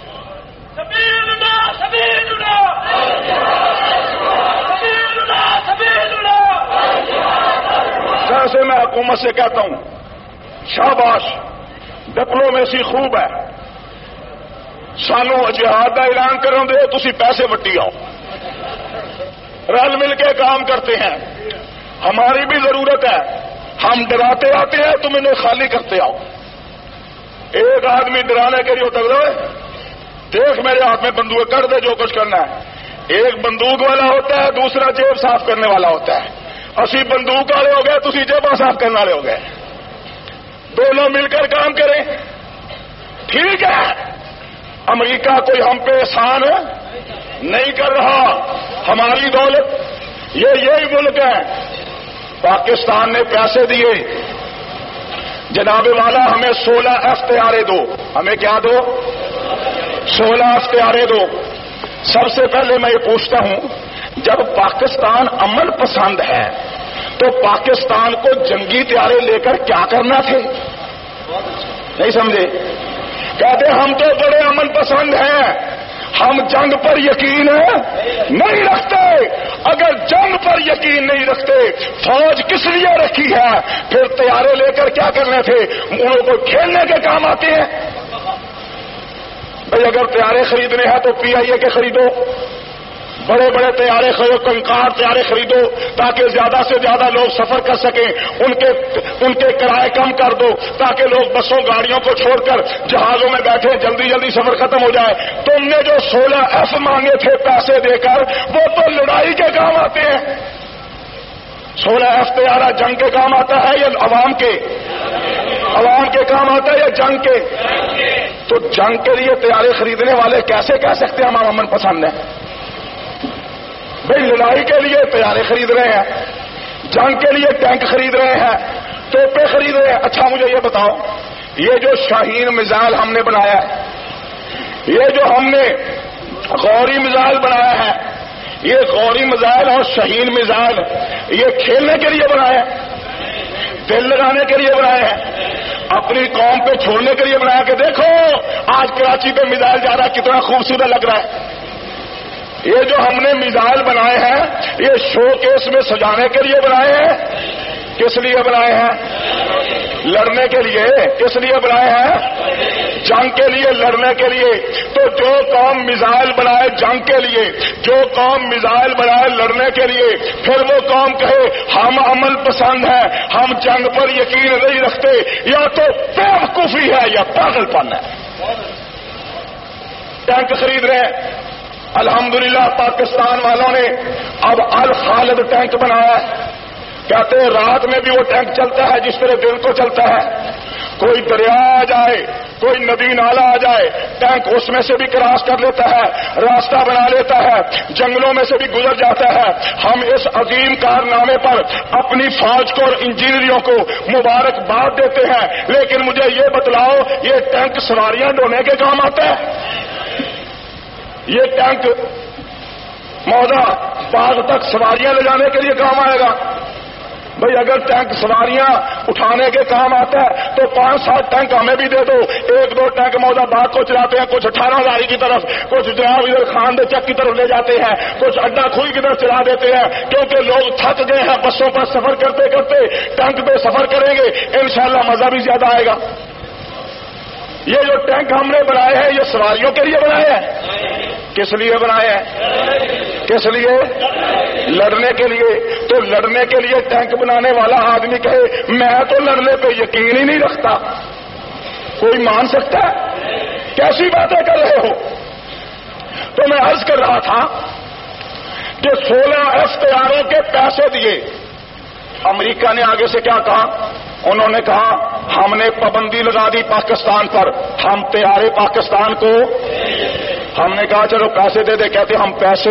جیسے میں حکومت سے کہتا ہوں شاباش، ڈپلومیسی خوب ہے، سانو جہاد کا اعلان کرو دے، تسی پیسے وٹی آؤ، رل مل کے کام کرتے ہیں. ہماری بھی ضرورت ہے، ہم ڈراتے آتے ہیں، تم انہیں خالی کرتے آؤ. ایک آدمی ڈرانے کے لیے ہوتا ہے دیکھ میرے ہاتھ میں بندوق کر دے جو کچھ کرنا ہے. ایک بندوق والا ہوتا ہے، دوسرا جیب صاف کرنے والا ہوتا ہے. اسی بندوق والے ہو گئے، تسی جیباں صاف کرنے والے ہو گئے. دونوں مل کر کام کریں. ٹھیک ہے، امریکہ کوئی ہم پہ احسان نہیں کر رہا، ہماری دولت یہی ملک ہے. پاکستان نے پیسے دیے، جناب والا ہمیں 16 اختیاریں دو. ہمیں کیا دو؟ 16 اختیاریں دو. سب سے پہلے میں یہ پوچھتا ہوں جب پاکستان امن پسند ہے تو پاکستان کو جنگی طیارے لے کر کیا کرنا تھے؟ نہیں سمجھے؟ کہتے ہم تو بڑے امن پسند ہیں، ہم جنگ پر یقین نہیں رکھتے. اگر جنگ پر یقین نہیں رکھتے فوج کس لیے رکھی ہے؟ پھر طیارے لے کر کیا کرنے تھے؟ ان کو کھیلنے کے کام آتے ہیں. بھائی اگر طیارے خریدنے ہیں تو پی آئی اے کے خریدو، بڑے بڑے طیارے خریدو، کنکار طیارے خریدو تاکہ زیادہ سے زیادہ لوگ سفر کر سکیں. ان کے کرائے کم کر دو تاکہ لوگ بسوں گاڑیوں کو چھوڑ کر جہازوں میں بیٹھے، جلدی جلدی سفر ختم ہو جائے. تم نے جو 16 ایف مانگے تھے پیسے دے کر، وہ تو لڑائی کے کام آتے ہیں. 16 ایف طیارہ جنگ کے کام آتا ہے یا عوام کے کام آتا ہے یا جنگ کے؟ تو جنگ کے لیے طیارے خریدنے والے کیسے کہہ سکتے ہیں ہم امن پسند ہیں؟ بھائی لڑائی کے لیے طیارے خرید رہے ہیں، جنگ کے لیے ٹینک خرید رہے ہیں، توپیں خرید رہے ہیں. اچھا مجھے یہ بتاؤ، یہ جو شاہین میزائل ہم نے بنایا ہے، یہ جو ہم نے غوری میزائل بنایا ہے، یہ غوری میزائل اور شاہین میزائل یہ کھیلنے کے لیے بنایا ہے؟ دل لگانے کے لیے بنایا ہے؟ اپنی قوم پہ چھوڑنے کے لیے بنایا کہ دیکھو آج کراچی پہ میزائل جا رہا ہے، کتنا خوبصورت لگ رہا ہے؟ یہ جو ہم نے میزائل بنائے ہیں یہ شو کیس میں سجانے کے لیے بنائے ہیں؟ کس لیے بنائے ہیں؟ لڑنے کے لیے. کس لیے بنائے ہیں؟ جنگ کے لیے، لڑنے کے لیے. تو جو قوم میزائل بنائے جنگ کے لیے، جو قوم میزائل بنائے لڑنے کے لیے، پھر وہ قوم کہے ہم امن پسند ہیں، ہم جنگ پر یقین نہیں رکھتے، یا تو بیوقوفی ہے یا پاگل پن ہے. ٹینک خرید رہے ہیں. الحمدللہ پاکستان والوں نے اب الخالد ٹینک بنایا ہے. کہتے ہیں رات میں بھی وہ ٹینک چلتا ہے جس طرح دن کو چلتا ہے. کوئی دریا آ جائے، کوئی ندی نالا آ جائے، ٹینک اس میں سے بھی کراس کر لیتا ہے، راستہ بنا لیتا ہے، جنگلوں میں سے بھی گزر جاتا ہے. ہم اس عظیم کارنامے پر اپنی فوج کو اور انجینئروں کو مبارکباد دیتے ہیں. لیکن مجھے یہ بتلاؤ، یہ ٹینک سواریاں ڈھونے کے کام آتا ہے؟ یہ ٹینک موضع باغ تک سواریاں لے جانے کے لیے کام آئے گا؟ بھئی اگر ٹینک سواریاں اٹھانے کے کام آتا ہے تو 5-7 ٹینک ہمیں بھی دے دو. 1-2 ٹینک موضع باغ کو چلاتے ہیں، کچھ 18 ہزاری کی طرف، کچھ جناب ادھر خان دے چک کی طرف لے جاتے ہیں، کچھ اڈا کھوئی کی طرف چلا دیتے ہیں. کیونکہ لوگ تھک گئے ہیں بسوں پر سفر کرتے کرتے، ٹینک پہ سفر کریں گے انشاءاللہ مزہ بھی زیادہ آئے گا. یہ جو ٹینک ہم نے بنائے ہیں یہ سواریوں کے لیے بنائے ہیں؟ کس لیے بنائے ہیں؟ کس لیے؟ لڑنے کے لیے. تو لڑنے کے لیے ٹینک بنانے والا آدمی کہے میں تو لڑنے پہ یقین ہی نہیں رکھتا، کوئی مان سکتا ہے؟ کیسی باتیں کر رہے ہو؟ تو میں عرض کر رہا تھا کہ 16 طیاروں کے پیسے دیے. امریکہ نے آگے سے کیا کہا؟ انہوں نے کہا ہم نے پابندی لگا دی پاکستان پر، ہم طیارے پاکستان کو. ہم نے کہا چلو پیسے دے دے. کہتے ہم پیسے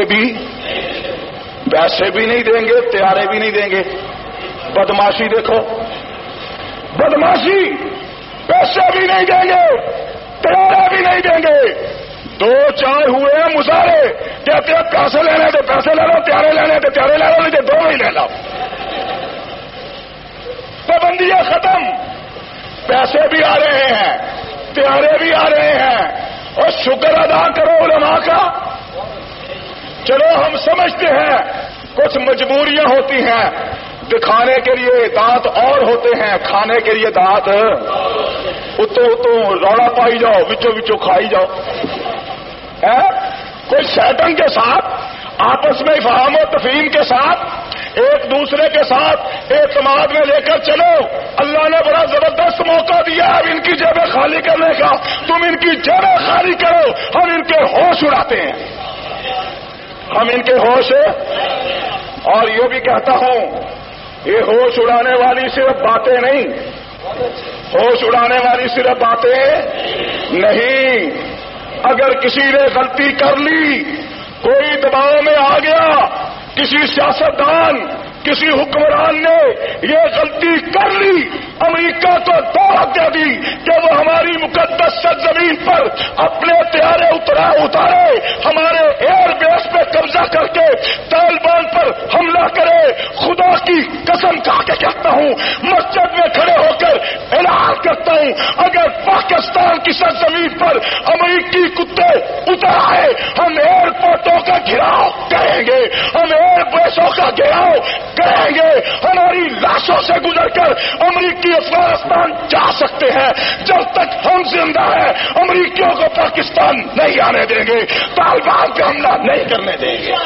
بھی نہیں دیں گے، طیارے بھی نہیں دیں گے. بدماشی دیکھو، بدماشی. پیسے بھی نہیں دیں گے، طیارے بھی نہیں دیں گے. 2-4 ہوئے ہیں مظاہرے، کہتے ہیں پیسے لینے تو پیسے لے لو، طیارے لینے تو طیارے لے لو، نہیں تو 2 ہی لے لو. پابندیاں ختم، پیسے بھی آ رہے ہیں، طیارے بھی آ رہے ہیں. اور شکر ادا کرو علماء کا. چلو ہم سمجھتے ہیں کچھ مجبوریاں ہوتی ہیں، دکھانے کے لیے دانت اور ہوتے ہیں، کھانے کے لیے دانت اتو روڑا پائی جاؤ، وچو کھائی جاؤ. کوئی سیٹنگ کے ساتھ، آپس میں افہام و تفہیم کے ساتھ، ایک دوسرے کے ساتھ اعتماد میں لے کر چلو. اللہ نے بڑا زبردست موقع دیا ہے ان کی جیبیں خالی کرنے کا. تم ان کی جیبیں خالی کرو، ہم ان کے ہوش اڑاتے ہیں، ہم ان کے ہوش. اور یہ بھی کہتا ہوں یہ ہوش اڑانے والی صرف باتیں نہیں، ہوش اڑانے والی صرف باتیں نہیں. اگر کسی نے غلطی کر لی، کوئی دباؤ میں آ گیا، کسی سیاستدان، کسی حکمران نے یہ غلطی کر لی، امریکہ کو دعوت دے دی کہ وہ ہماری مقدس سرزمین پر اپنے طیارے اتارے، ہمارے ایئر بیس پہ قبضہ کر کے طالبان پر حملہ کرے. خدا کی قسم کھا کے کہتا ہوں، مسجد میں کھڑے ہو کر اعلان کرتا ہوں، اگر پاکستان کی سرزمین پر امریکی کتے اتر آئے، ہم ایئرپورٹوں کا گھیراؤ کریں گے، ہم ایئر بیسوں کا گھیراؤ کریں گے. ہماری لاشوں سے گزر کر امریکی افغانستان جا سکتے ہیں. جب تک ہم زندہ ہیں امریکیوں کو پاکستان نہیں آنے دیں گے، طالبان پہ حملہ نہیں کرنے دیں گے.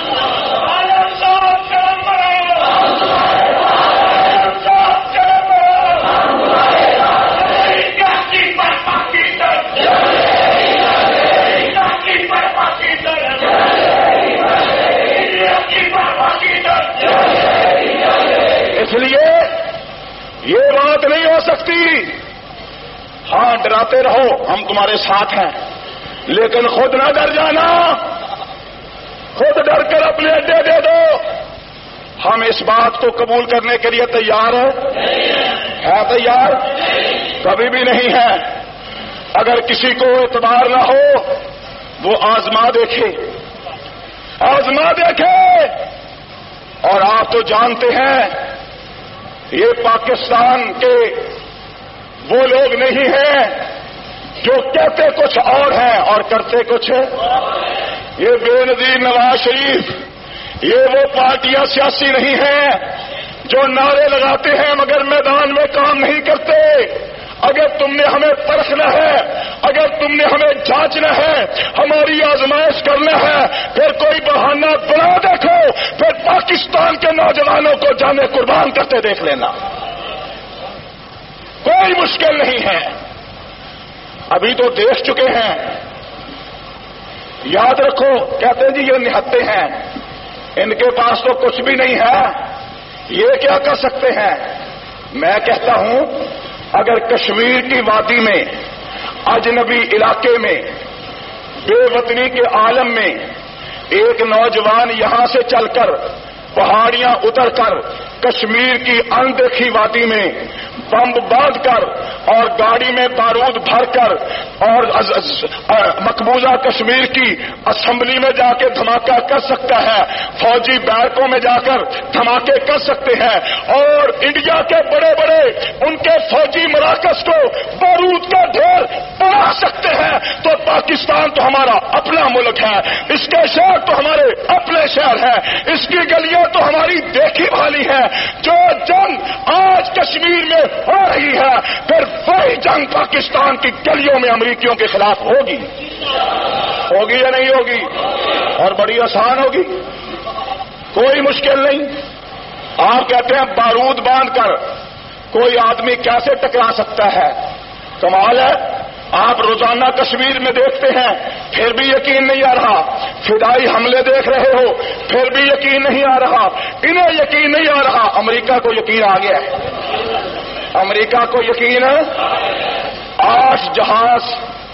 اس لیے یہ بات نہیں ہو سکتی. ہاں ڈراتے رہو ہم تمہارے ساتھ ہیں، لیکن خود نہ ڈر جانا، خود ڈر کر اپنے اڈے دے دو. ہم اس بات کو قبول کرنے کے لیے تیار ہے تیار؟ کبھی بھی نہیں ہے. اگر کسی کو اعتبار نہ ہو وہ آزما دیکھے، آزما دیکھے. اور آپ تو جانتے ہیں یہ پاکستان کے وہ لوگ نہیں ہیں جو کہتے کچھ اور ہیں اور کرتے کچھ. یہ بے نظیر نواز شریف، یہ وہ پارٹیاں سیاسی نہیں ہیں جو نعرے لگاتے ہیں مگر میدان میں کام نہیں کرتے. اگر تم نے ہمیں پرکھنا ہے، اگر تم نے ہمیں جانچنا ہے، ہماری آزمائش کرنا ہے، پھر کوئی بہانہ بنا دیکھو، پھر پاکستان کے نوجوانوں کو جانے قربان کرتے دیکھ لینا. کوئی مشکل نہیں ہے. ابھی تو دیکھ چکے ہیں. یاد رکھو، کہتے ہیں جی یہ نہتے ہیں، ان کے پاس تو کچھ بھی نہیں ہے. یہ کیا کر سکتے ہیں؟ میں کہتا ہوں اگر کشمیر کی وادی میں، اجنبی علاقے میں، بے وطنی کے عالم میں ایک نوجوان یہاں سے چل کر پہاڑیاں اتر کر کشمیر کی اندیکھی وادی میں بم باندھ کر اور گاڑی میں بارود بھر کر اور مقبوضہ کشمیر کی اسمبلی میں جا کے دھماکہ کر سکتا ہے، فوجی بیرکوں میں جا کر دھماکے کر سکتے ہیں، اور انڈیا کے بڑے بڑے ان کے فوجی مراکز کو بارود کا ڈھیر بنا سکتے ہیں، تو پاکستان تو ہمارا اپنا ملک ہے، اس کے شہر تو ہمارے اپنے شہر ہیں، اس کی گلیاں تو ہماری دیکھی بھالی ہے۔ جو جنگ آج کشمیر میں ہو رہی ہے، پھر وہی جنگ پاکستان کی گلیوں میں امریکیوں کے خلاف ہوگی یا نہیں ہوگی؟ اور بڑی آسان ہوگی، کوئی مشکل نہیں۔ آپ کہتے ہیں بارود باندھ کر کوئی آدمی کیسے ٹکرا سکتا ہے؟ کمال ہے، آپ روزانہ کشمیر میں دیکھتے ہیں پھر بھی یقین نہیں آ رہا، فدائی حملے دیکھ رہے ہو پھر بھی یقین نہیں آ رہا، انہیں یقین نہیں آ رہا، امریکہ کو یقین آ گیا ہے، امریکہ کو یقین ہے۔ 8 جہاز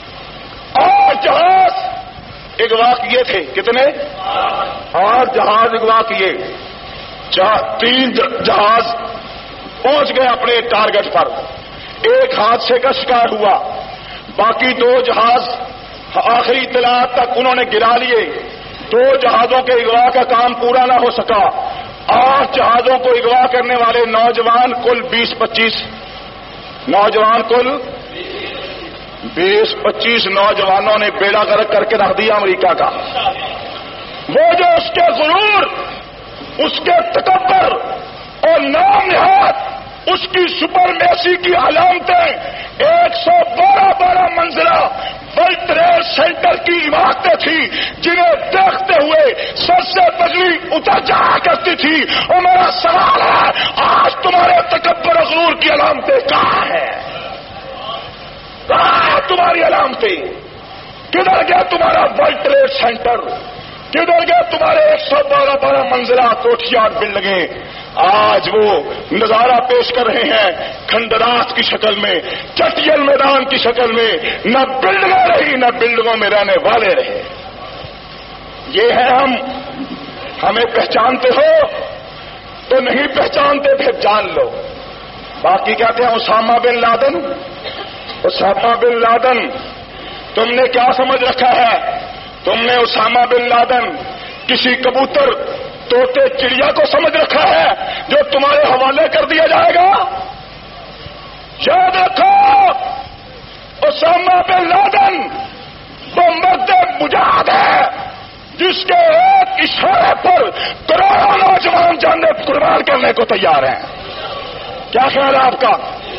اغوا کیے تھے، کتنے؟ 8 جہاز اغوا کیے، 3 جہاز پہنچ گئے اپنے ٹارگٹ پر، ایک حادثے کا شکار ہوا، باقی 2 جہاز آخری اطلاعات تک انہوں نے گرا لیے، 2 جہازوں کے اغوا کا کام پورا نہ ہو سکا۔ 8 جہازوں کو اغوا کرنے والے نوجوان کل 20-25 نوجوان، کل 20-25 نوجوانوں نے بیڑا غرق کر کے رکھ دیا امریکہ کا۔ وہ جو اس کے غرور، اس کے تکبر اور نام نہاد، اس کی سپرمیسی کی علامتیں 112 منزلہ ورلڈ ٹریڈ سینٹر کی عمارتیں تھیں، جنہیں دیکھتے ہوئے سر سے پگڑی اتر جایا کرتی تھی۔ اور میرا سوال ہے، آج تمہارے تکبر اور غرور کی علامتیں کہاں ہیں؟ کہاں ہیں تمہاری علامتیں؟ کدھر گیا تمہارا ورلڈ ٹریڈ سینٹر؟ کدھر گیا تمہارے 112 منزلہ کوٹھیاں اور بلڈنگیں؟ آج وہ نظارہ پیش کر رہے ہیں کھنڈرات کی شکل میں، چٹیل میدان کی شکل میں، نہ بلڈنگیں رہی نہ بلڈنگوں میں رہنے والے رہے۔ یہ ہے ہمیں پہچانتے ہو تو نہیں پہچانتے پھر جان لو۔ باقی کہتے ہیں Osama bin Laden, Osama bin Laden, تم نے کیا سمجھ رکھا ہے؟ تم نے اسامہ بن لادن کسی کبوتر، طوطے، چڑیا کو سمجھ رکھا ہے جو تمہارے حوالے کر دیا جائے گا؟ یاد رکھو، اسامہ بن لادن وہ مرد مجاہد ہے جس کے ایک اشارے پر کروڑوں نوجوان جانے قربان کرنے کو تیار ہیں۔ کیا خیال ہے آپ کا؟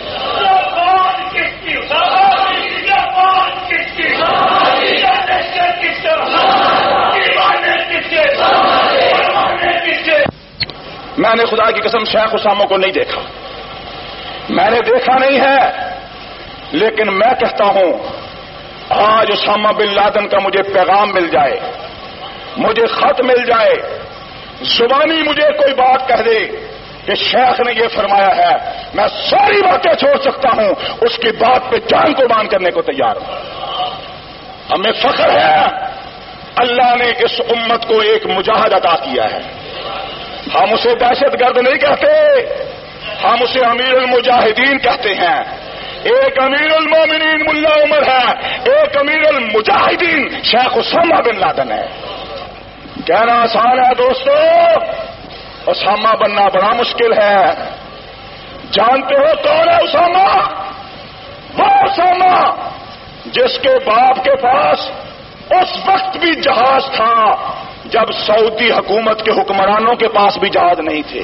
میں نے خدا کی قسم شیخ اسامہ کو نہیں دیکھا، میں نے دیکھا نہیں ہے، لیکن میں کہتا ہوں آج اسامہ بن لادن کا مجھے پیغام مل جائے، مجھے خط مل جائے، زبانی مجھے کوئی بات کہہ دے کہ شیخ نے یہ فرمایا ہے، میں ساری باتیں چھوڑ سکتا ہوں، اس کی بات پہ جان قربان کرنے کو تیار ہوں۔ ہمیں فخر ہے اللہ نے اس امت کو ایک مجاہد عطا کیا ہے۔ ہم اسے دہشت گرد نہیں کہتے، ہم اسے امیر المجاہدین کہتے ہیں۔ ایک امیر المومنین ملا عمر ہے، ایک امیر المجاہدین شیخ اسامہ بن لادن ہے۔ کہنا آسان ہے دوستو، اسامہ بننا بڑا مشکل ہے۔ جانتے ہو کون ہے اسامہ؟ وہ اسامہ جس کے باپ کے پاس اس وقت بھی جہاز تھا جب سعودی حکومت کے حکمرانوں کے پاس بھی جہاز نہیں تھے۔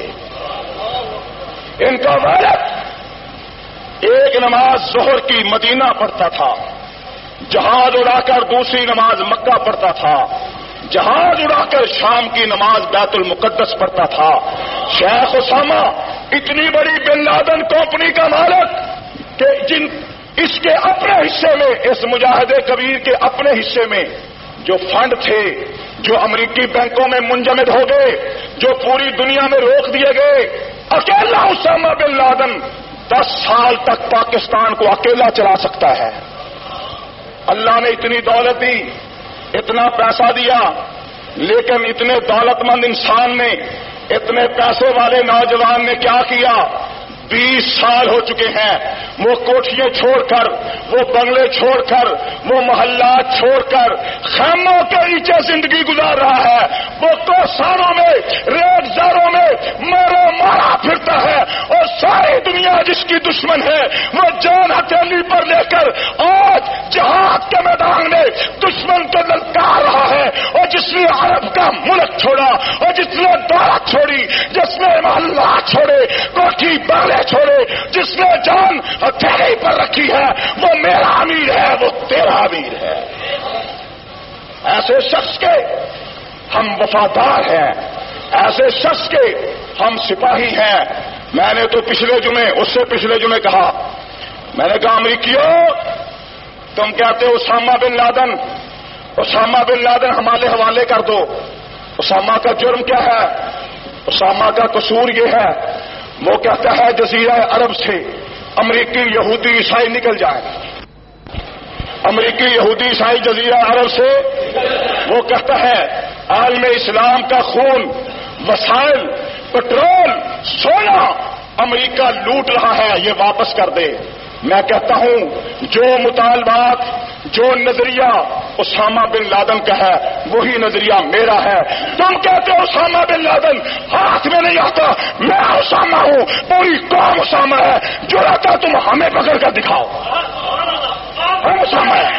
ان کا والد ایک نماز ظہر کی مدینہ پڑھتا تھا، جہاز اڑا کر دوسری نماز مکہ پڑھتا تھا، جہاز اڑا کر شام کی نماز بیت المقدس پڑھتا تھا۔ شیخ اسامہ اتنی بڑی بن لادن کمپنی کا مالک کہ اس کے اپنے حصے میں، اس مجاہدے کبیر کے اپنے حصے میں جو فنڈ تھے، جو امریکی بینکوں میں منجمد ہو گئے، جو پوری دنیا میں روک دیے گئے، اکیلا اسامہ بن لادن 10 سال تک پاکستان کو اکیلا چلا سکتا ہے. اللہ نے اتنی دولت دی، اتنا پیسہ دیا، لیکن اتنے دولت مند انسان نے، اتنے پیسے والے نوجوان نے کیا کیا؟ 20 سال ہو چکے ہیں وہ کوٹھیاں چھوڑ کر، وہ بنگلے چھوڑ کر، وہ محلات چھوڑ کر خیموں کے نیچے زندگی گزار رہا ہے. وہ کوسانوں میں، ریت زاروں میں مارا پھرتا ہے، اور ساری دنیا جس کی دشمن ہے وہ جان ہتھیلی پر لے کر آج جہاد کے میدان میں دشمن کو للکار رہا ہے. اور جس نے عرب کا ملک چھوڑا، اور جس نے دولت چھوڑی، جس نے محلات چھوڑے، کوٹھی بنگلے چھوڑے، جس نے جان ہتھیلی پر رکھی ہے، وہ میرا امیر ہے، وہ تیرا امیر ہے. ایسے شخص کے ہم وفادار ہیں، ایسے شخص کے ہم سپاہی ہیں. میں نے تو پچھلے جمعے، اس سے پچھلے جمعے کہا، میں نے کہا امریکیوں، تم کہتے ہو Osama bin Laden, Osama bin Laden ہمارے حوالے کر دو. اسامہ کا جرم کیا ہے؟ اسامہ کا قصور یہ ہے، وہ کہتا ہے جزیرہ عرب سے امریکی یہودی عیسائی نکل جائیں. امریکی یہودی عیسائی جزیرہ عرب سے، وہ کہتا ہے عالم اسلام کا خون، وسائل، پٹرول، سونا امریکہ لوٹ رہا ہے، یہ واپس کر دے. میں کہتا ہوں جو مطالبات، جو نظریہ اسامہ بن لادن کا ہے وہی نظریہ میرا ہے. تم کہتے ہو اسامہ بن لادن ہاتھ میں نہیں آتا، میں اسامہ ہوں، پوری قوم اسامہ ہے. جو رہتا ہے تم ہمیں پکڑ کر دکھاؤ، ہم اسامہ ہے.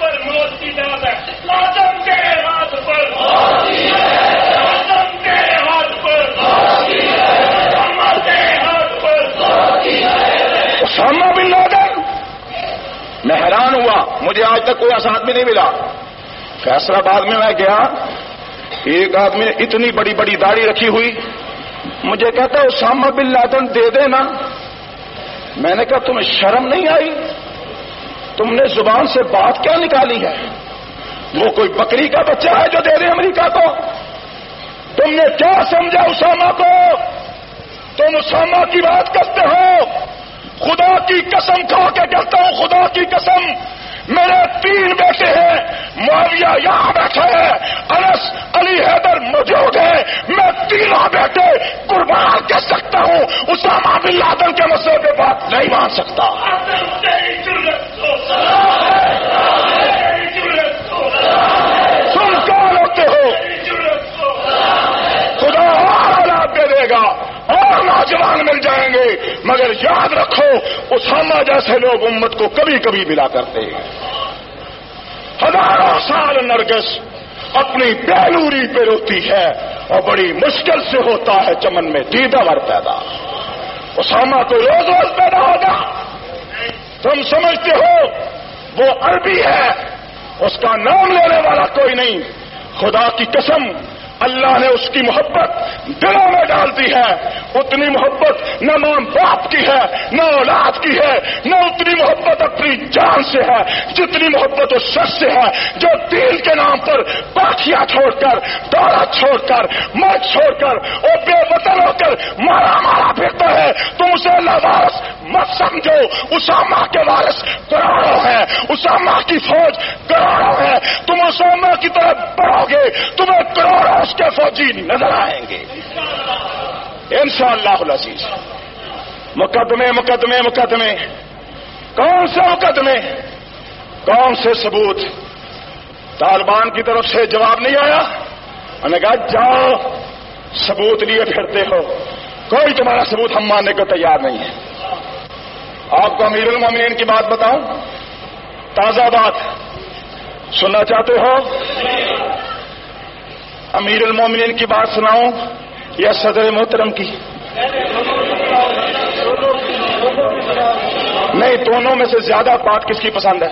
اسامہ بن لادن، میں حیران ہوا، مجھے آج تک کوئی ایسا آدمی نہیں ملا. فیصل آباد میں گیا، ایک آدمی نے اتنی بڑی بڑی داڑھی رکھی ہوئی، مجھے کہتا ہے اسامہ بن لادن دے دینا. میں نے کہا تمہیں شرم نہیں آئی؟ تم نے زبان سے بات کیا نکالی ہے؟ وہ کوئی بکری کا بچہ ہے جو دے دے امریکہ کو؟ تم نے کیا سمجھا اسامہ کو؟ تم اسامہ کی بات کرتے ہو؟ خدا کی قسم کھا کے کہتا ہوں، خدا کی قسم، میرے 3 بیٹے ہیں، معاویہ یہاں بیٹھے ہیں، انس، علی حیدر موجود ہے، میں 3 بیٹے قربان کر سکتا ہوں. اسامہ بن لادن کے مسئلے پہ بات نہیں مان سکتا. تم کون ہوتے ہو؟ خدا اور اولاد دے دے گا اور نوجوان مل جائیں گے، مگر یاد رکھو اسامہ جیسے لوگ امت کو کبھی کبھی ملا کرتے ہیں. ہزاروں سال نرگس اپنی بہلوری پہ روتی ہے اور بڑی مشکل سے ہوتا ہے چمن میں دیدہ ور پیدا. اسامہ تو روز روز پیدا ہوگا. تم سمجھتے ہو وہ عربی ہے، اس کا نام لینے والا کوئی نہیں. خدا کی قسم اللہ نے اس کی محبت دلوں میں ڈال دی ہے. اتنی محبت نہ ماں باپ کی ہے، نہ اولاد کی ہے، نہ اتنی محبت اپنی جان سے ہے جتنی محبت اس شخص سے ہے جو دین کے نام پر باقیاں چھوڑ کر، دولت چھوڑ کر، ملک چھوڑ کر اور بے وطن ہو کر مارا پھرتا ہے. تم اسے لوارث مت سمجھو. اسامہ کے وارث کروڑوں ہیں، اسامہ کی فوج کروڑوں ہے. تم اسامہ کی طرف بڑھو گے، تمہیں کروڑوں اس کے فوجی نظر آئیں گے انشاءاللہ العزیز. مقدمے مقدمے مقدمے، کون سے مقدمے، کون سے ثبوت؟ طالبان کی طرف سے جواب نہیں آیا. انہوں نے کہا جاؤ ثبوت لیے پھرتے ہو، کوئی تمہارا ثبوت ہم ماننے کو تیار نہیں ہے. آپ کو امیر المومنین کی بات بتاؤں، تازہ بات سننا چاہتے ہو؟ امیر المومنین کی بات سناؤں یا صدر محترم کی؟ نہیں، دونوں میں سے زیادہ بات کس کی پسند ہے؟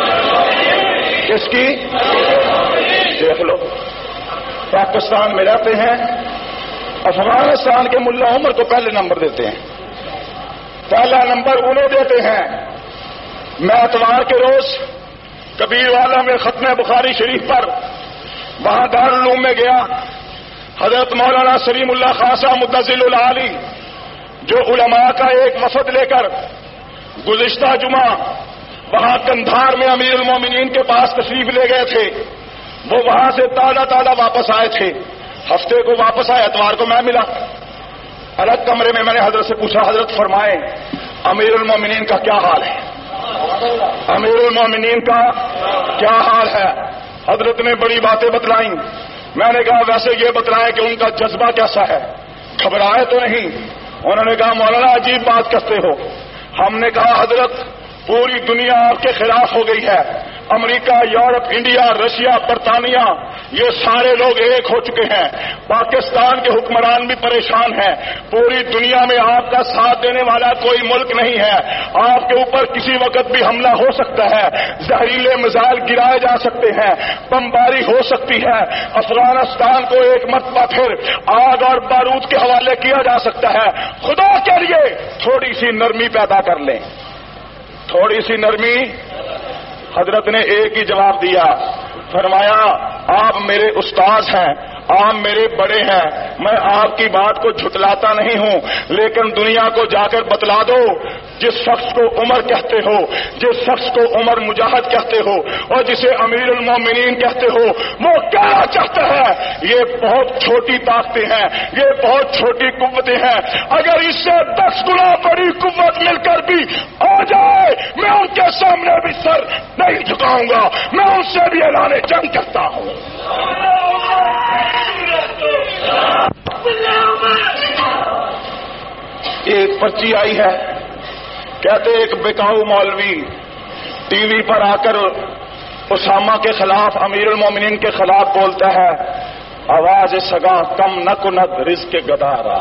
کس کی؟ دیکھ لو، پاکستان میں رہتے ہیں، افغانستان کے ملا عمر کو پہلے نمبر دیتے ہیں. پہلا نمبر انہیں دیتے ہیں. میں اتوار کے روز کبیر والا میں ختم بخاری شریف پر وہاں دارالعلوم میں گیا. حضرت مولانا سلیم اللہ خان صاحب مدظل العالی جو علماء کا ایک وفد لے کر گزشتہ جمعہ وہاں کندھار میں امیر المومنین کے پاس تشریف لے گئے تھے، وہ وہاں سے تازہ واپس آئے تھے، ہفتے کو واپس آئے، اتوار کو میں ملا الگ کمرے میں نے حضرت سے پوچھا، حضرت فرمائیں امیر المومنین کا کیا حال ہے؟ امیر المومنین کا کیا حال ہے؟ حضرت نے بڑی باتیں بتلائیں۔ میں نے کہا ویسے یہ بتلائیں کہ ان کا جذبہ کیسا ہے، گھبرائے تو نہیں؟ انہوں نے کہا مولانا عجیب بات کرتے ہو۔ ہم نے کہا حضرت پوری دنیا آپ کے خلاف ہو گئی ہے، امریکہ، یورپ، انڈیا، رشیا، برطانیہ، یہ سارے لوگ ایک ہو چکے ہیں، پاکستان کے حکمران بھی پریشان ہیں، پوری دنیا میں آپ کا ساتھ دینے والا کوئی ملک نہیں ہے، آپ کے اوپر کسی وقت بھی حملہ ہو سکتا ہے، زہریلے میزائل گرائے جا سکتے ہیں، بمباری ہو سکتی ہے، افغانستان کو ایک مرتبہ پھر آگ اور بارود کے حوالے کیا جا سکتا ہے، خدا کے لیے تھوڑی سی نرمی پیدا کر لیں، تھوڑی سی نرمی۔ حضرت نے ایک ہی جواب دیا، فرمایا آپ میرے استاذ ہیں، آپ میرے بڑے ہیں، میں آپ کی بات کو جھٹلاتا نہیں ہوں، لیکن دنیا کو جا کر بتلا دو جس شخص کو عمر کہتے ہو، جس شخص کو عمر مجاہد کہتے ہو اور جسے امیر المومنین کہتے ہو، وہ کیا چاہتا ہے؟ یہ بہت چھوٹی طاقتیں ہیں، یہ بہت چھوٹی قوتیں ہیں، اگر اس سے 10 گنا بڑی قوت مل کر بھی آ جائے میں ان کے سامنے بھی سر نہیں جھکاؤں گا، میں ان سے بھی اعلان جنگ کرتا ہوں۔ ایک پرچی آئی ہے، کہتے ایک بکاؤ مولوی ٹی وی پر آ کر اسامہ کے خلاف، امیر المومنین کے خلاف بولتا ہے، آواز سگا کم نہ کند رزق گدارا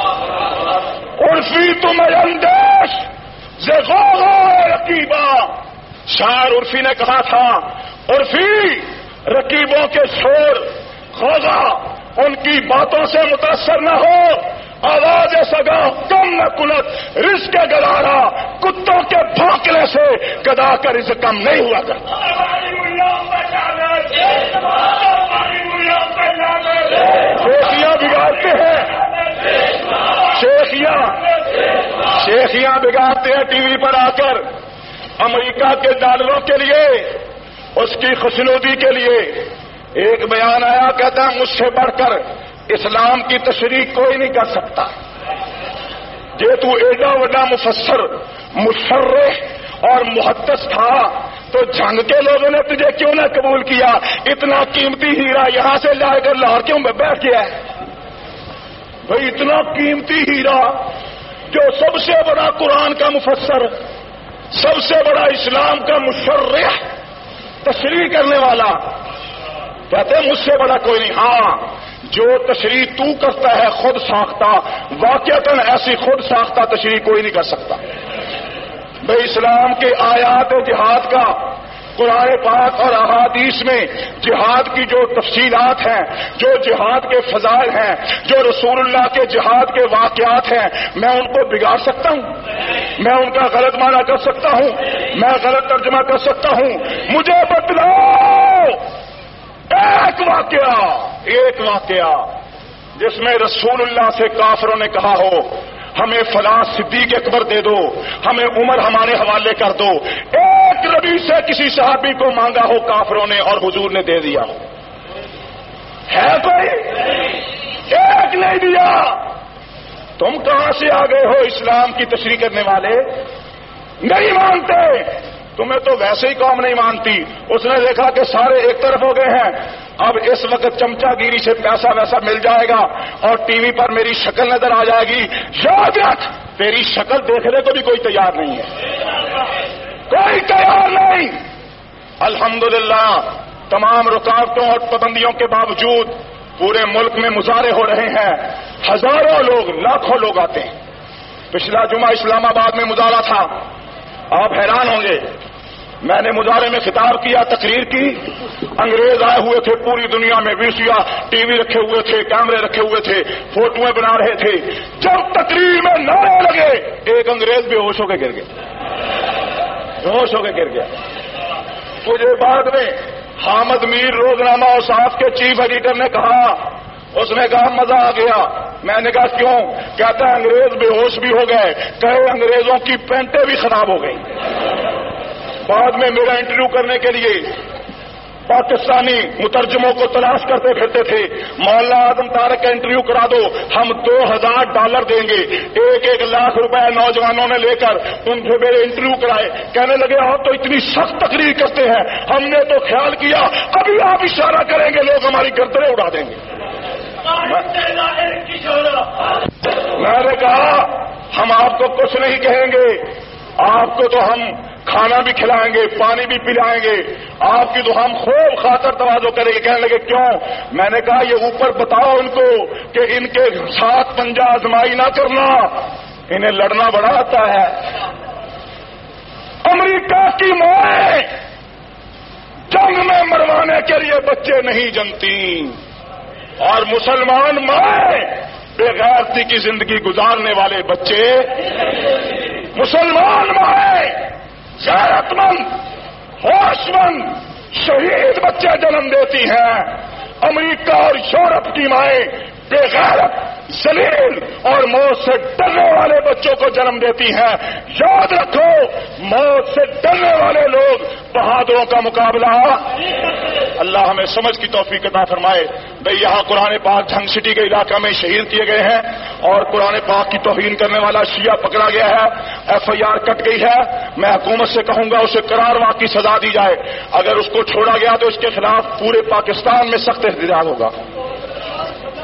عرفی تم اندیش زغوغا رقیبا۔ شاعر عرفی نے کہا تھا، عرفی رقیبوں کے شور غوغا ان کی باتوں سے متاثر نہ ہو، آواز سگا کم نہ کلت رزق گدارا، کتوں کے بھونکنے سے گدا کا رزق کم نہیں ہوا کرتا۔ شیخیاں بگاڑتے ہیں، شیخیاں بگاڑتے ہیں ٹی وی پر آ کر امریکہ کے ڈالروں کے لیے، اس کی خوشنودی کے لیے۔ ایک بیان آیا، کہتا ہے مجھ سے بڑھ کر اسلام کی تشریح کوئی نہیں کر سکتا، یہ تو ایڈا وڈا مفسر، مشرح اور محدث تھا تو جنگ کے لوگوں نے تجھے کیوں نہ قبول کیا؟ اتنا قیمتی ہیرا یہاں سے لا کر لاہور کیوں بیٹھ گیا ہے؟ بھئی اتنا قیمتی ہیرا جو سب سے بڑا قرآن کا مفسر، سب سے بڑا اسلام کا مشرح، تشریح کرنے والا، کہتے ہیں مجھ سے بڑا کوئی نہیں۔ ہاں جو تشریح تو کرتا ہے خود ساختہ، واقعتاً ایسی خود ساختہ تشریح کوئی نہیں کر سکتا۔ بھئی اسلام کے آیات جہاد کا، قرآن پاک اور احادیث میں جہاد کی جو تفصیلات ہیں، جو جہاد کے فضائل ہیں، جو رسول اللہ کے جہاد کے واقعات ہیں، میں ان کو بگاڑ سکتا ہوں؟ میں ان کا غلط معنی کر سکتا ہوں؟ میں غلط ترجمہ کر سکتا ہوں؟ مجھے بتلاؤ ایک واقعہ جس میں رسول اللہ سے کافروں نے کہا ہو ہمیں فلاں صدیق اکبر دے دو، ہمیں عمر ہمارے حوالے کر دو، ایک ربی سے کسی صحابی کو مانگا ہو کافروں نے اور حضور نے دے دیا ہو؟ ہے کوئی؟ ایک نہیں دیا۔ تم کہاں سے آ گئے ہو اسلام کی تشریح کرنے والے؟ نہیں مانتے، تمہیں تو ویسے ہی قوم نہیں مانتی۔ اس نے دیکھا کہ سارے ایک طرف ہو گئے ہیں، اب اس وقت چمچا گیری سے پیسہ ویسا مل جائے گا اور ٹی وی پر میری شکل نظر آ جائے گی۔ یاد رکھ تیری شکل دیکھنے کو بھی کوئی تیار نہیں ہے، کوئی تیار نہیں۔ الحمدللہ تمام رکاوٹوں اور پابندیوں کے باوجود پورے ملک میں مظاہرے ہو رہے ہیں، ہزاروں لوگ، لاکھوں لوگ آتے ہیں۔ پچھلا جمعہ اسلام آباد میں مظاہرہ تھا، آپ حیران ہوں گے، میں نے مظاہرے میں خطاب کیا، تقریر کی، انگریز آئے ہوئے تھے پوری دنیا میں، ویسیا ٹی وی رکھے ہوئے تھے، کیمرے رکھے ہوئے تھے، فوٹویں بنا رہے تھے۔ جب تقریر میں نعرے لگے ایک انگریز بے ہوش ہو کے گر گیا، بے ہوش ہو کے گر گیا۔ مجھے بعد میں حامد میر روزنامہ اوصاف کے چیف ایڈیٹر نے کہا، اس نے کہا مزہ آ گیا، میں نے کہا کیوں؟ کہتا ہے انگریز بے ہوش بھی ہو گئے، کہے انگریزوں کی پینٹیں بھی خراب ہو گئی۔ بعد میں میرا انٹرویو کرنے کے لیے پاکستانی مترجموں کو تلاش کرتے پھرتے تھے، مولانا اعظم طارق کا انٹرویو کرا دو، ہم $2000 دیں گے۔ 1-1 لاکھ روپے نوجوانوں نے لے کر ان سے میرے انٹرویو کرائے۔ کہنے لگے آپ تو اتنی سخت تقریر کرتے ہیں، ہم نے تو خیال کیا ابھی آپ اشارہ کریں گے لوگ ہماری گردنیں اڑا دیں گے۔ میں نے کہا ہم آپ کو کچھ نہیں کہیں گے، آپ کو تو ہم کھانا بھی کھلائیں گے، پانی بھی پلائیں گے، آپ کی تو ہم خوب خاطر تواضع کریں گے۔ کہنے لگے کیوں؟ میں نے کہا یہ اوپر بتاؤ ان کو کہ ان کے ساتھ پنجہ آزمائی نہ کرنا، انہیں لڑنا بڑا آتا ہے۔ امریکہ کی مائیں جنگ میں مروانے کے لیے بچے نہیں جنتی، اور مسلمان مائیں بے غیرتی کی زندگی گزارنے والے بچے، مسلمان مائیں غیرت مند ہوش مند شہید بچے جنم دیتی ہیں۔ امریکہ اور یورپ کی مائیں بے غیرت ذلیل اور موت سے ڈرنے والے بچوں کو جنم دیتی ہیں۔ یاد رکھو موت سے ڈرنے والے لوگ بہادروں کا مقابلہ۔ اللہ ہمیں سمجھ کی توفیق عطا فرمائے۔ بھئی یہاں قرآن پاک جھنگ سٹی کے علاقہ میں شہید کیے گئے ہیں اور قرآن پاک کی توہین کرنے والا شیعہ پکڑا گیا ہے، FIR کٹ گئی ہے۔ میں حکومت سے کہوں گا اسے قرار کی سزا دی جائے، اگر اس کو چھوڑا گیا تو اس کے خلاف پورے پاکستان میں سخت احتجاج ہوگا۔